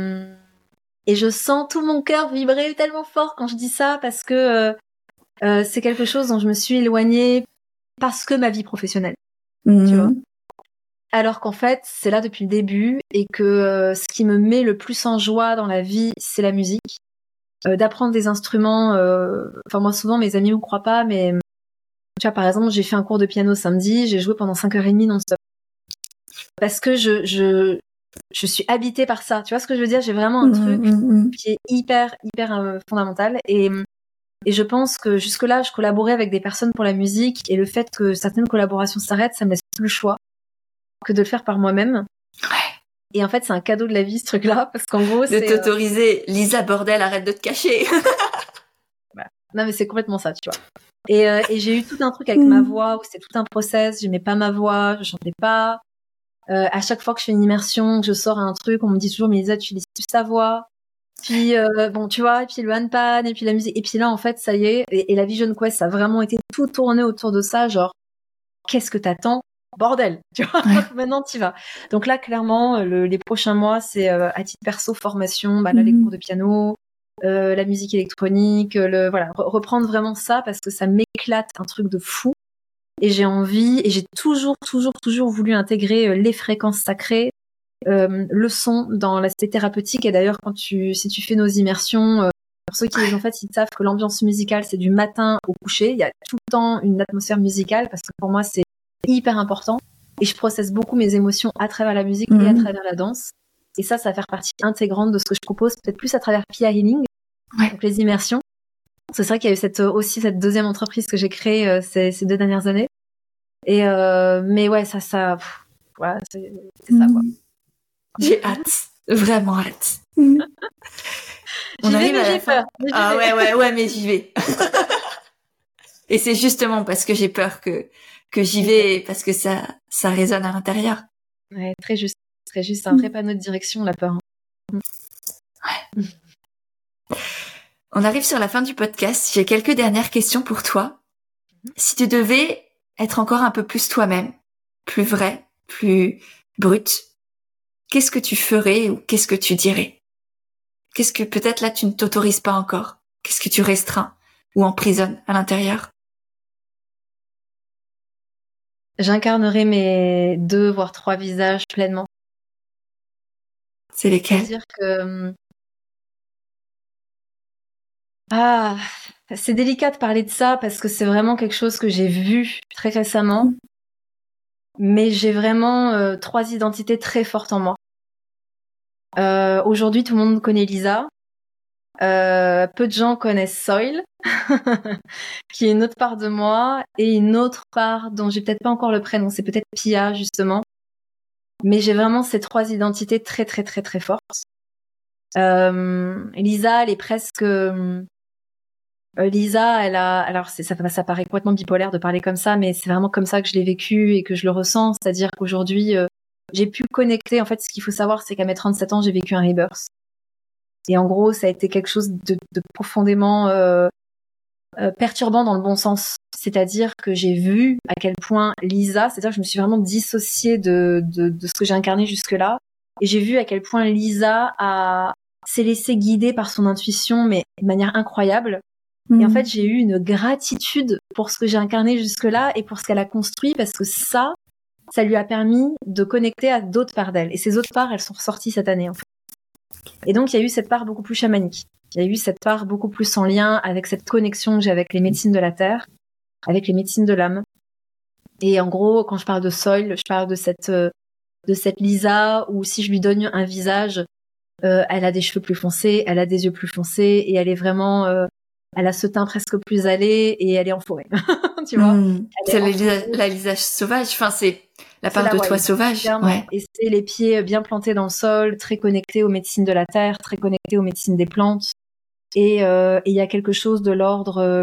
je sens tout mon cœur vibrer tellement fort quand je dis ça, parce que c'est quelque chose dont je me suis éloignée parce que ma vie professionnelle. Tu vois. Alors qu'en fait, c'est là depuis le début, et que ce qui me met le plus en joie dans la vie, c'est la musique. D'apprendre des instruments. Enfin, moi, souvent, mes amis ne me croient pas, mais tu vois, par exemple, j'ai fait un cours de piano samedi, j'ai joué pendant 5h30 non-stop. Parce que je suis habitée par ça. Tu vois ce que je veux dire ? J'ai vraiment un truc qui est hyper fondamental. Et je pense que jusque-là, je collaborais avec des personnes pour la musique, et le fait que certaines collaborations s'arrêtent, ça me laisse plus le choix que de le faire par moi-même. Ouais. Et en fait, c'est un cadeau de la vie, ce truc-là, parce qu'en gros, c'est... De t'autoriser, Lisa, bordel, arrête de te cacher. Voilà. Non, mais c'est complètement ça, tu vois. Et j'ai eu tout un truc avec ma voix, où c'était tout un process, j'aimais pas ma voix, je chantais pas. À chaque fois que je fais une immersion, que je sors un truc, on me dit toujours, mais Lisa, tu utilises plus ta voix. Puis, bon, tu vois, et puis le handpan, et puis la musique. Et puis là, en fait, ça y est, et la Vision Quest, ça a vraiment été tout tourné autour de ça, genre, qu'est-ce que t'attends ? Bordel, tu vois, maintenant t'y vas. Donc là, clairement, les prochains mois, c'est à titre perso, formation, là, les cours de piano, la musique électronique, voilà, reprendre vraiment ça, parce que ça m'éclate, un truc de fou. Et j'ai envie, et j'ai toujours voulu intégrer les fréquences sacrées, le son dans l'aspect thérapeutique. Et d'ailleurs, si tu fais nos immersions, pour ceux qui les ont faites, ils savent que l'ambiance musicale, c'est du matin au coucher. Il y a tout le temps une atmosphère musicale, parce que pour moi, c'est hyper important. Et je processe beaucoup mes émotions à travers la musique et à travers la danse. Et ça va faire partie intégrante de ce que je propose, peut-être plus à travers Pia Healing, donc les immersions. C'est vrai qu'il y a eu aussi cette deuxième entreprise que j'ai créée ces 2 dernières années. Et mais ouais, voilà, c'est ça, quoi. J'ai hâte, vraiment hâte. On arrive à la fin. Ah ouais, mais j'y vais. Et c'est justement parce que j'ai peur que j'y vais, parce que ça résonne à l'intérieur. Ouais, très juste, un vrai panneau de direction, la peur. Ouais. On arrive sur la fin du podcast. J'ai quelques dernières questions pour toi. Si tu devais être encore un peu plus toi-même, plus vrai, plus brut, qu'est-ce que tu ferais ou qu'est-ce que tu dirais ? Qu'est-ce que peut-être là tu ne t'autorises pas encore ? Qu'est-ce que tu restreins ou emprisonnes à l'intérieur ? J'incarnerai mes 2 voire 3 visages pleinement. C'est lesquels ? C'est-à-dire que c'est délicat de parler de ça, parce que c'est vraiment quelque chose que j'ai vu très récemment. Mais j'ai vraiment 3 identités très fortes en moi. Aujourd'hui, tout le monde connaît Lisa. Peu de gens connaissent Soil, qui est une autre part de moi, et une autre part dont j'ai peut-être pas encore le prénom, c'est peut-être Pia, justement. Mais j'ai vraiment ces 3 identités très, très, très, très fortes. Lisa, elle est presque... Lisa, elle a... Alors, ça paraît complètement bipolaire de parler comme ça, mais c'est vraiment comme ça que je l'ai vécu et que je le ressens. C'est-à-dire qu'aujourd'hui, j'ai pu connecter... En fait, ce qu'il faut savoir, c'est qu'à mes 37 ans, j'ai vécu un rebirth. Et en gros, ça a été quelque chose de profondément perturbant dans le bon sens. C'est-à-dire que j'ai vu à quel point Lisa, c'est-à-dire que je me suis vraiment dissociée de ce que j'ai incarné jusque-là. Et j'ai vu à quel point Lisa s'est laissée guider par son intuition, mais de manière incroyable. Et en fait, j'ai eu une gratitude pour ce que j'ai incarné jusque-là et pour ce qu'elle a construit, parce que ça lui a permis de connecter à d'autres parts d'elle. Et ces autres parts, elles sont ressorties cette année, en fait. Et donc, il y a eu cette part beaucoup plus chamanique. Il y a eu cette part beaucoup plus en lien avec cette connexion que j'ai avec les médecines de la terre, avec les médecines de l'âme. Et en gros, quand je parle de Soil, je parle de cette Lisa où si je lui donne un visage, elle a des cheveux plus foncés, elle a des yeux plus foncés et elle est vraiment, elle a ce teint presque plus allé et elle est en forêt. Tu vois. C'est la Lisa sauvage. Enfin, c'est la part de toi sauvage. Ouais. Et c'est les pieds bien plantés dans le sol, très connectés aux médecines de la terre, très connectés aux médecines des plantes. Et il y a quelque chose de l'ordre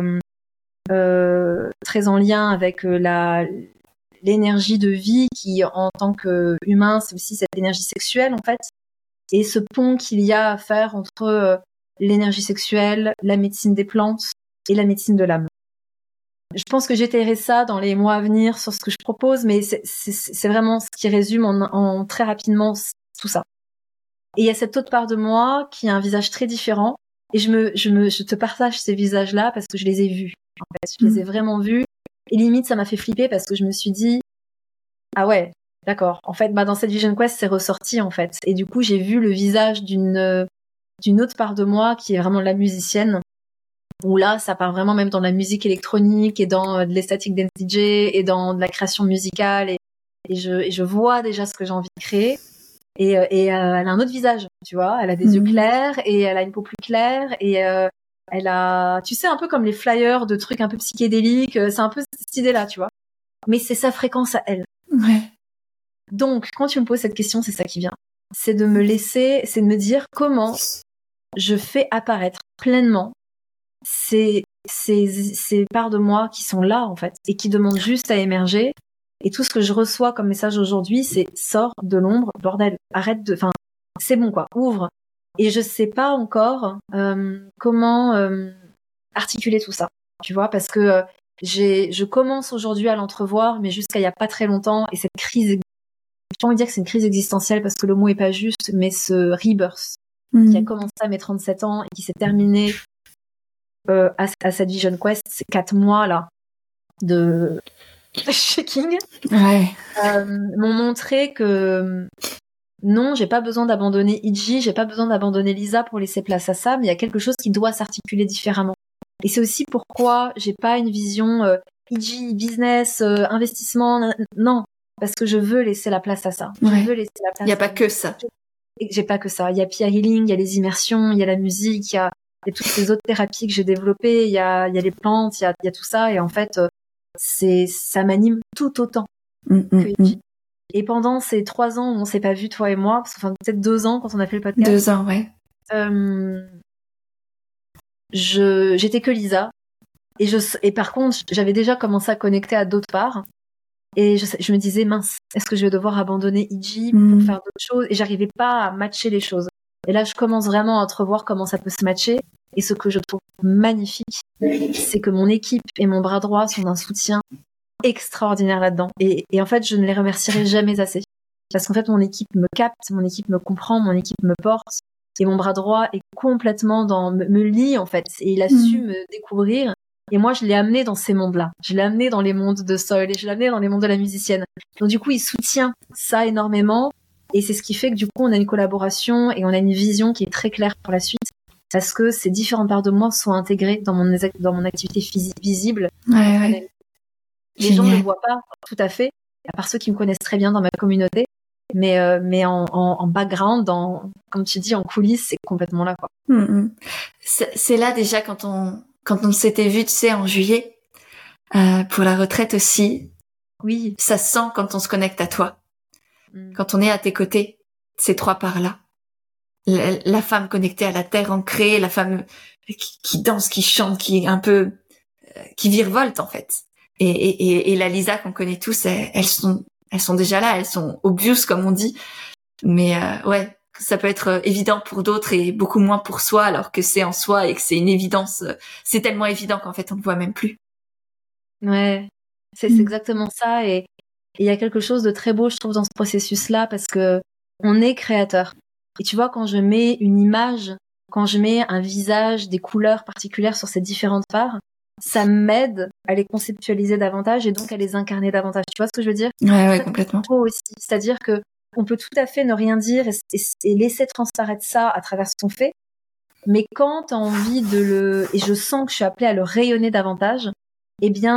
très en lien avec l'énergie de vie qui, en tant qu'humain, c'est aussi cette énergie sexuelle, en fait. Et ce pont qu'il y a à faire entre l'énergie sexuelle, la médecine des plantes et la médecine de l'âme. Je pense que j'étayerai ça dans les mois à venir sur ce que je propose, mais c'est vraiment ce qui résume en très rapidement tout ça. Et il y a cette autre part de moi qui a un visage très différent, et je te partage ces visages-là parce que je les ai vus. En fait, je les ai vraiment vus, et limite ça m'a fait flipper parce que je me suis dit ah ouais, d'accord. En fait, dans cette Vision Quest, c'est ressorti en fait, et du coup j'ai vu le visage d'une autre part de moi qui est vraiment la musicienne. Où là, ça part vraiment même dans la musique électronique et dans de l'estatic dance DJ et dans de la création musicale et je vois déjà ce que j'ai envie de créer et elle a un autre visage, tu vois, elle a des yeux clairs et elle a une peau plus claire et elle a, tu sais, un peu comme les flyers de trucs un peu psychédéliques, c'est un peu cette idée-là, tu vois, mais c'est sa fréquence à elle. Ouais. Donc, quand tu me poses cette question, c'est ça qui vient, c'est de me dire comment je fais apparaître pleinement ces parts de moi qui sont là en fait et qui demandent juste à émerger. Et tout ce que je reçois comme message aujourd'hui, c'est sors de l'ombre, bordel, c'est bon quoi, ouvre. Et je sais pas encore comment articuler tout ça, tu vois, parce que je commence aujourd'hui à l'entrevoir, mais jusqu'à il y a pas très longtemps, et cette crise, j'ai pas envie de dire que c'est une crise existentielle parce que le mot est pas juste, mais ce rebirth qui a commencé à mes 37 ans et qui s'est terminé à cette Vision Quest, ces 4 mois là de shaking m'ont montré que non, j'ai pas besoin d'abandonner Iji, j'ai pas besoin d'abandonner Lisa pour laisser place à ça, mais il y a quelque chose qui doit s'articuler différemment. Et c'est aussi pourquoi j'ai pas une vision Iji, business, investissement, non, parce que je veux laisser la place à ça. Je veux laisser la place. Il y a pas que ça. J'ai pas que ça. Il y a Pia Healing, il y a les immersions, il y a la musique, il y a toutes ces autres thérapies que j'ai développées, il y a les plantes, il y a tout ça, et en fait, ça m'anime tout autant que Iji. Et pendant ces 3 ans où on s'est pas vu, toi et moi, enfin peut-être 2 ans quand on a fait le podcast. 2 ans, ouais. J'étais que Lisa, et par contre, j'avais déjà commencé à connecter à d'autres parts, et je me disais mince, est-ce que je vais devoir abandonner Iji pour faire d'autres choses, et j'arrivais pas à matcher les choses. Et là, je commence vraiment à entrevoir comment ça peut se matcher. Et ce que je trouve magnifique, c'est que mon équipe et mon bras droit sont d'un soutien extraordinaire là-dedans. Et en fait, je ne les remercierai jamais assez. Parce qu'en fait, mon équipe me capte, mon équipe me comprend, mon équipe me porte. Et mon bras droit est complètement me lie, en fait. Et il a su me découvrir. Et moi, je l'ai amené dans ces mondes-là. Je l'ai amené dans les mondes de Soil et je l'ai amené dans les mondes de la musicienne. Donc du coup, il soutient ça énormément. Et c'est ce qui fait que du coup, on a une collaboration et on a une vision qui est très claire pour la suite. Parce que ces différentes parts de moi sont intégrées dans mon activité visible. Ouais. Les gens ne le voient pas tout à fait, à part ceux qui me connaissent très bien dans ma communauté. mais en background, comme tu dis, en coulisses, c'est complètement là, quoi. C'est là déjà quand on s'était vu, tu sais, en juillet, pour la retraite aussi. Oui. Ça se sent quand on se connecte à toi. Quand on est à tes côtés, ces trois parts-là. La femme connectée à la terre ancrée, la femme qui danse, qui chante, qui est un peu, qui virevolte, en fait. Et la Lisa qu'on connaît tous, elles sont déjà là, elles sont obvious, comme on dit. Mais, ouais, ça peut être évident pour d'autres et beaucoup moins pour soi, alors que c'est en soi et que c'est une évidence. C'est tellement évident qu'en fait, on le voit même plus. Ouais. C'est exactement ça. Et il y a quelque chose de très beau, je trouve, dans ce processus-là, parce que on est créateur. Et tu vois, quand je mets une image, quand je mets un visage, des couleurs particulières sur ces différentes parts, ça m'aide à les conceptualiser davantage et donc à les incarner davantage. Tu vois ce que je veux dire? Ouais, complètement. Aussi. C'est-à-dire que on peut tout à fait ne rien dire et laisser transparaître ça à travers ce qu'on fait. Mais quand t'as envie et je sens que je suis appelée à le rayonner davantage, eh bien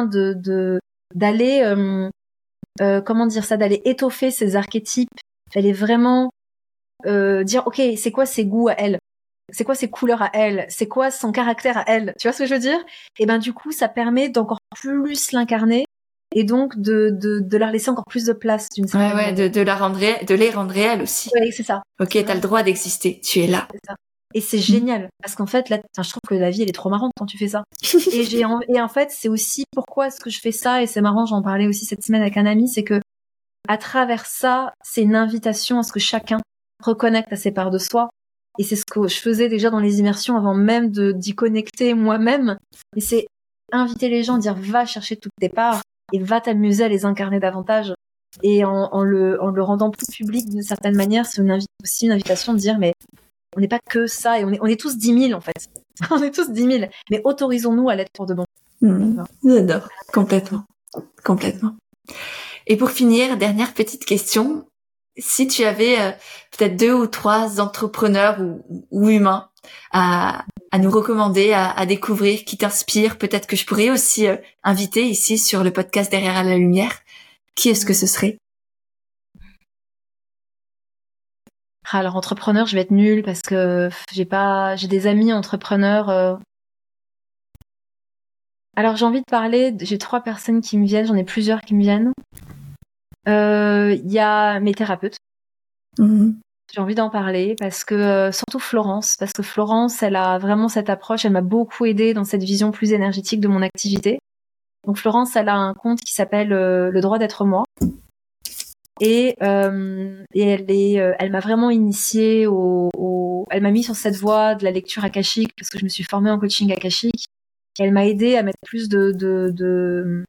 d'aller comment dire ça, d'aller étoffer ces archétypes, d'aller vraiment dire ok, c'est quoi ses goûts à elle, c'est quoi ses couleurs à elle, c'est quoi son caractère à elle, tu vois ce que je veux dire? Et ben du coup ça permet d'encore plus l'incarner et donc de leur laisser encore plus de place d'une certaine manière. De les rendre réels aussi. Ouais, c'est ça. Ok, t'as le droit d'exister, tu es là. C'est ça. Et c'est génial parce qu'en fait là, je trouve que la vie elle est trop marrante quand tu fais ça. Et en fait c'est aussi pourquoi est-ce que je fais ça, et c'est marrant, j'en parlais aussi cette semaine avec un ami, c'est que à travers ça, c'est une invitation à ce que chacun reconnecte à ses parts de soi. Et c'est ce que je faisais déjà dans les immersions avant même d'y connecter moi-même. Et c'est inviter les gens à dire va chercher toutes tes parts et va t'amuser à les incarner davantage. Et en le rendant plus public d'une certaine manière, c'est aussi une invitation de dire mais on n'est pas que ça, et on est tous 10 000 en fait. On est tous 10 000. Mais autorisons-nous à l'être pour de bon. J'adore. Complètement. Et pour finir, dernière petite question. Si tu avais peut-être 2 ou 3 entrepreneurs ou humains à nous recommander, à découvrir, qui t'inspirent, peut-être que je pourrais aussi inviter ici sur le podcast Derrière la lumière, qui est-ce que ce serait? Alors entrepreneur, je vais être nulle parce que j'ai des amis entrepreneurs. Alors j'ai envie de parler, j'ai 3 personnes qui me viennent, j'en ai plusieurs qui me viennent. Il y a mes thérapeutes. J'ai envie d'en parler parce que surtout Florence, parce que Florence, elle a vraiment cette approche, elle m'a beaucoup aidée dans cette vision plus énergétique de mon activité. Donc Florence, elle a un compte qui s'appelle Le droit d'être moi. Et elle m'a vraiment initiée elle m'a mis sur cette voie de la lecture akashique parce que je me suis formée en coaching akashique. Et elle m'a aidée à mettre plus de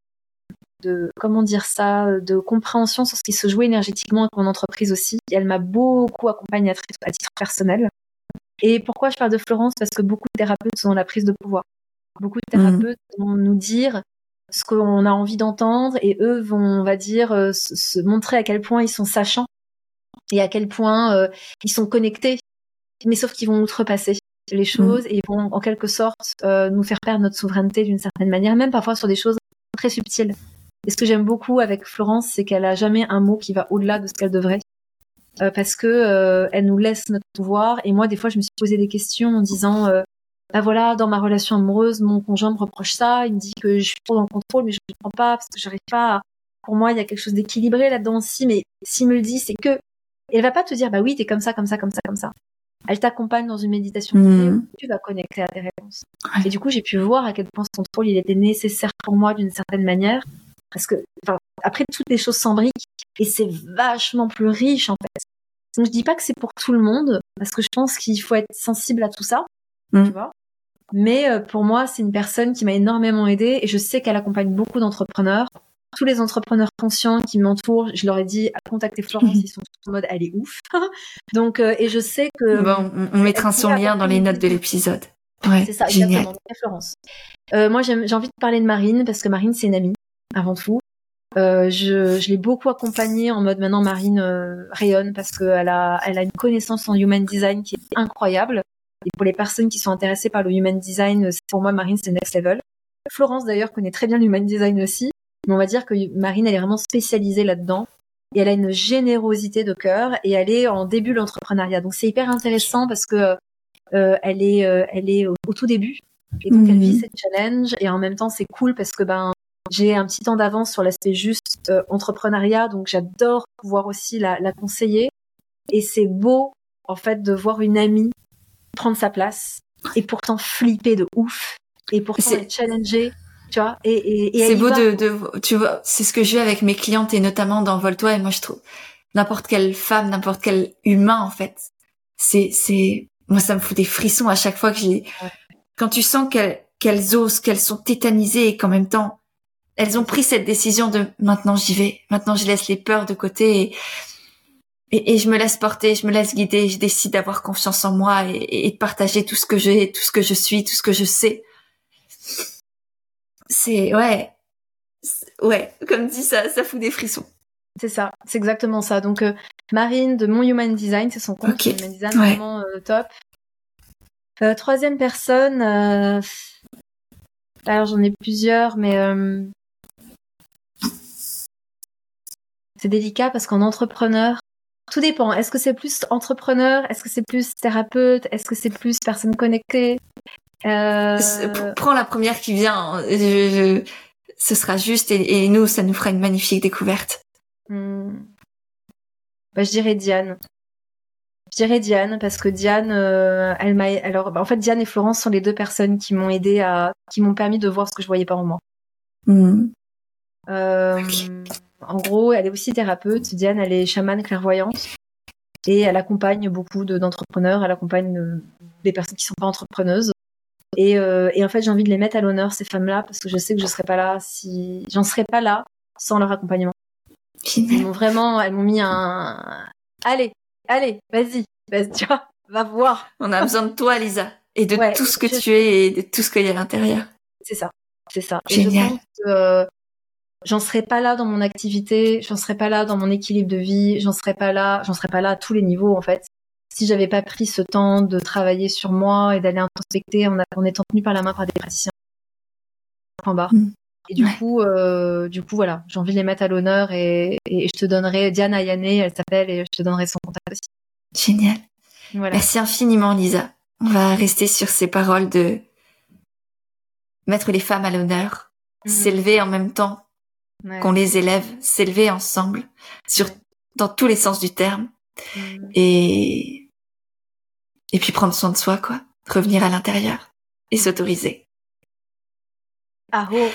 comment dire ça, de compréhension sur ce qui se jouait énergétiquement avec mon entreprise aussi. Et elle m'a beaucoup accompagnée à titre personnel. Et pourquoi je parle de Florence? Parce que beaucoup de thérapeutes sont dans la prise de pouvoir. Beaucoup de thérapeutes vont nous dire ce qu'on a envie d'entendre et eux vont, on va dire, se montrer à quel point ils sont sachants et à quel point ils sont connectés, mais sauf qu'ils vont outrepasser les choses et ils vont en quelque sorte nous faire perdre notre souveraineté d'une certaine manière, même parfois sur des choses très subtiles. Et ce que j'aime beaucoup avec Florence, c'est qu'elle a jamais un mot qui va au-delà de ce qu'elle devrait, parce que elle nous laisse notre pouvoir. Et moi, des fois, je me suis posé des questions en disant bah voilà, dans ma relation amoureuse, mon conjoint me reproche ça, il me dit que je suis trop dans le contrôle, mais je ne comprends pas parce que j'arrive pas pour moi, il y a quelque chose d'équilibré là-dedans aussi, mais s'il me le dit, c'est que, et elle va pas te dire, bah oui, t'es comme ça. Elle t'accompagne dans une méditation où tu vas connecter à tes réponses. Ouais. Et du coup, j'ai pu voir à quel point ce contrôle, il était nécessaire pour moi d'une certaine manière, parce que, après, toutes les choses s'embriquent, et c'est vachement plus riche, en fait. Donc, je dis pas que c'est pour tout le monde, parce que je pense qu'il faut être sensible à tout ça, tu vois. Mais pour moi, c'est une personne qui m'a énormément aidée et je sais qu'elle accompagne beaucoup d'entrepreneurs. Tous les entrepreneurs conscients qui m'entourent, je leur ai dit contactez Florence, ils sont tous en mode elle est ouf. Donc et je sais que bon, on mettra son lien dans les notes de l'épisode. Ouais, c'est ça, génial. Exactement. Florence. Moi, j'ai envie de parler de Marine parce que Marine, c'est une amie avant tout. Je l'ai beaucoup accompagnée en mode maintenant Marine rayonne parce qu'elle a une connaissance en human design qui est incroyable. Et pour les personnes qui sont intéressées par le human design, pour moi, Marine, c'est next level. Florence, d'ailleurs, connaît très bien l'human design aussi. Mais on va dire que Marine, elle est vraiment spécialisée là-dedans. et elle a une générosité de cœur et elle est en début de l'entrepreneuriat. Donc c'est hyper intéressant parce que elle est au tout début et donc elle vit ses challenges et en même temps c'est cool parce que j'ai un petit temps d'avance sur l'aspect juste entrepreneuriat, donc j'adore pouvoir aussi la conseiller et c'est beau en fait de voir une amie prendre sa place et pourtant flipper de ouf et pourtant être challengée, tu vois, et c'est beau de tu vois, c'est ce que je vis avec mes clientes et notamment dans Vole-toi, et moi je trouve n'importe quelle femme, n'importe quel humain en fait, c'est moi ça me fout des frissons à chaque fois que quand tu sens qu'elles osent, qu'elles sont tétanisées et qu'en même temps elles ont pris cette décision de maintenant j'y vais, maintenant je laisse les peurs de côté et je me laisse porter, je me laisse guider, je décide d'avoir confiance en moi et de partager tout ce que j'ai, tout ce que je suis, tout ce que je sais. C'est ouais, comme dit ça fout des frissons. C'est ça, c'est exactement ça. Donc Marine de Mon Human Design, c'est son compte. Human Design, vraiment top. Troisième personne, alors j'en ai plusieurs, mais c'est délicat parce qu'en entrepreneur, tout dépend. Est-ce que c'est plus entrepreneur? Est-ce que c'est plus thérapeute? Est-ce que c'est plus personne connectée? Prends la première qui vient. Ce sera juste et nous, ça nous fera une magnifique découverte. Je dirais Diane. Parce que Diane, elle m'a. Alors, en fait, Diane et Florence sont les deux personnes qui m'ont aidé qui m'ont permis de voir ce que je voyais pas en moi. En gros, elle est aussi thérapeute. Diane, elle est chamane clairvoyante et elle accompagne beaucoup d'entrepreneurs. Elle accompagne des personnes qui sont pas entrepreneuses. Et en fait, j'ai envie de les mettre à l'honneur, ces femmes-là, parce que je sais que j'en serais pas là sans leur accompagnement. Elles m'ont mis un, allez, vas-y, tu vois, va voir. On a besoin de toi, Lisa, et de tout ce que tu es et de tout ce qu'il y a à l'intérieur. C'est ça. Génial. Et je pense que j'en serais pas là dans mon activité, j'en serais pas là dans mon équilibre de vie, j'en serais pas là à tous les niveaux, en fait. Si j'avais pas pris ce temps de travailler sur moi et d'aller introspecter en étant tenue par la main par des praticiens. Point barre. Et du coup, voilà, j'ai envie de les mettre à l'honneur et je te donnerai Diane Ayane, elle s'appelle, et je te donnerai son contact aussi. Génial. Voilà. Merci infiniment, Lisa. On va rester sur ces paroles de mettre les femmes à l'honneur, s'élever en même temps qu'on les élève, s'élever ensemble, dans tous les sens du terme, et puis prendre soin de soi, quoi. Revenir à l'intérieur et s'autoriser. Oui.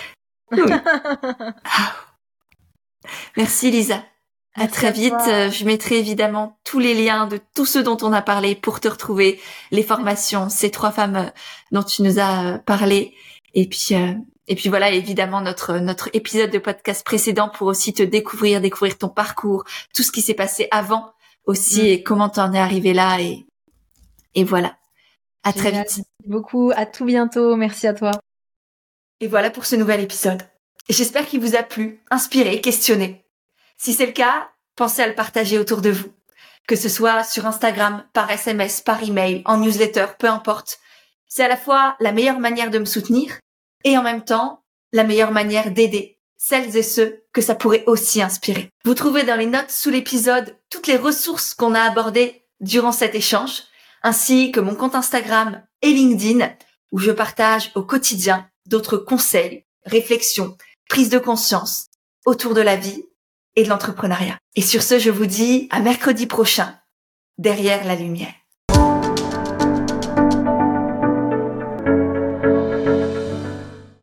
Merci Lisa. À très vite. Je mettrai évidemment tous les liens de tout ce dont on a parlé pour te retrouver, les formations, ces 3 femmes dont tu nous as parlé, et puis voilà, évidemment notre épisode de podcast précédent pour aussi te découvrir ton parcours, tout ce qui s'est passé avant aussi et comment t'en es arrivé là et voilà. À très vite. Merci beaucoup. À tout bientôt. Merci à toi. Et voilà pour ce nouvel épisode. J'espère qu'il vous a plu, inspiré, questionné. Si c'est le cas, pensez à le partager autour de vous. Que ce soit sur Instagram, par SMS, par email, en newsletter, peu importe. C'est à la fois la meilleure manière de me soutenir et en même temps la meilleure manière d'aider celles et ceux que ça pourrait aussi inspirer. Vous trouvez dans les notes sous l'épisode toutes les ressources qu'on a abordées durant cet échange, ainsi que mon compte Instagram et LinkedIn où je partage au quotidien d'autres conseils, réflexions, prises de conscience autour de la vie et de l'entrepreneuriat. Et sur ce, je vous dis à mercredi prochain, derrière la lumière.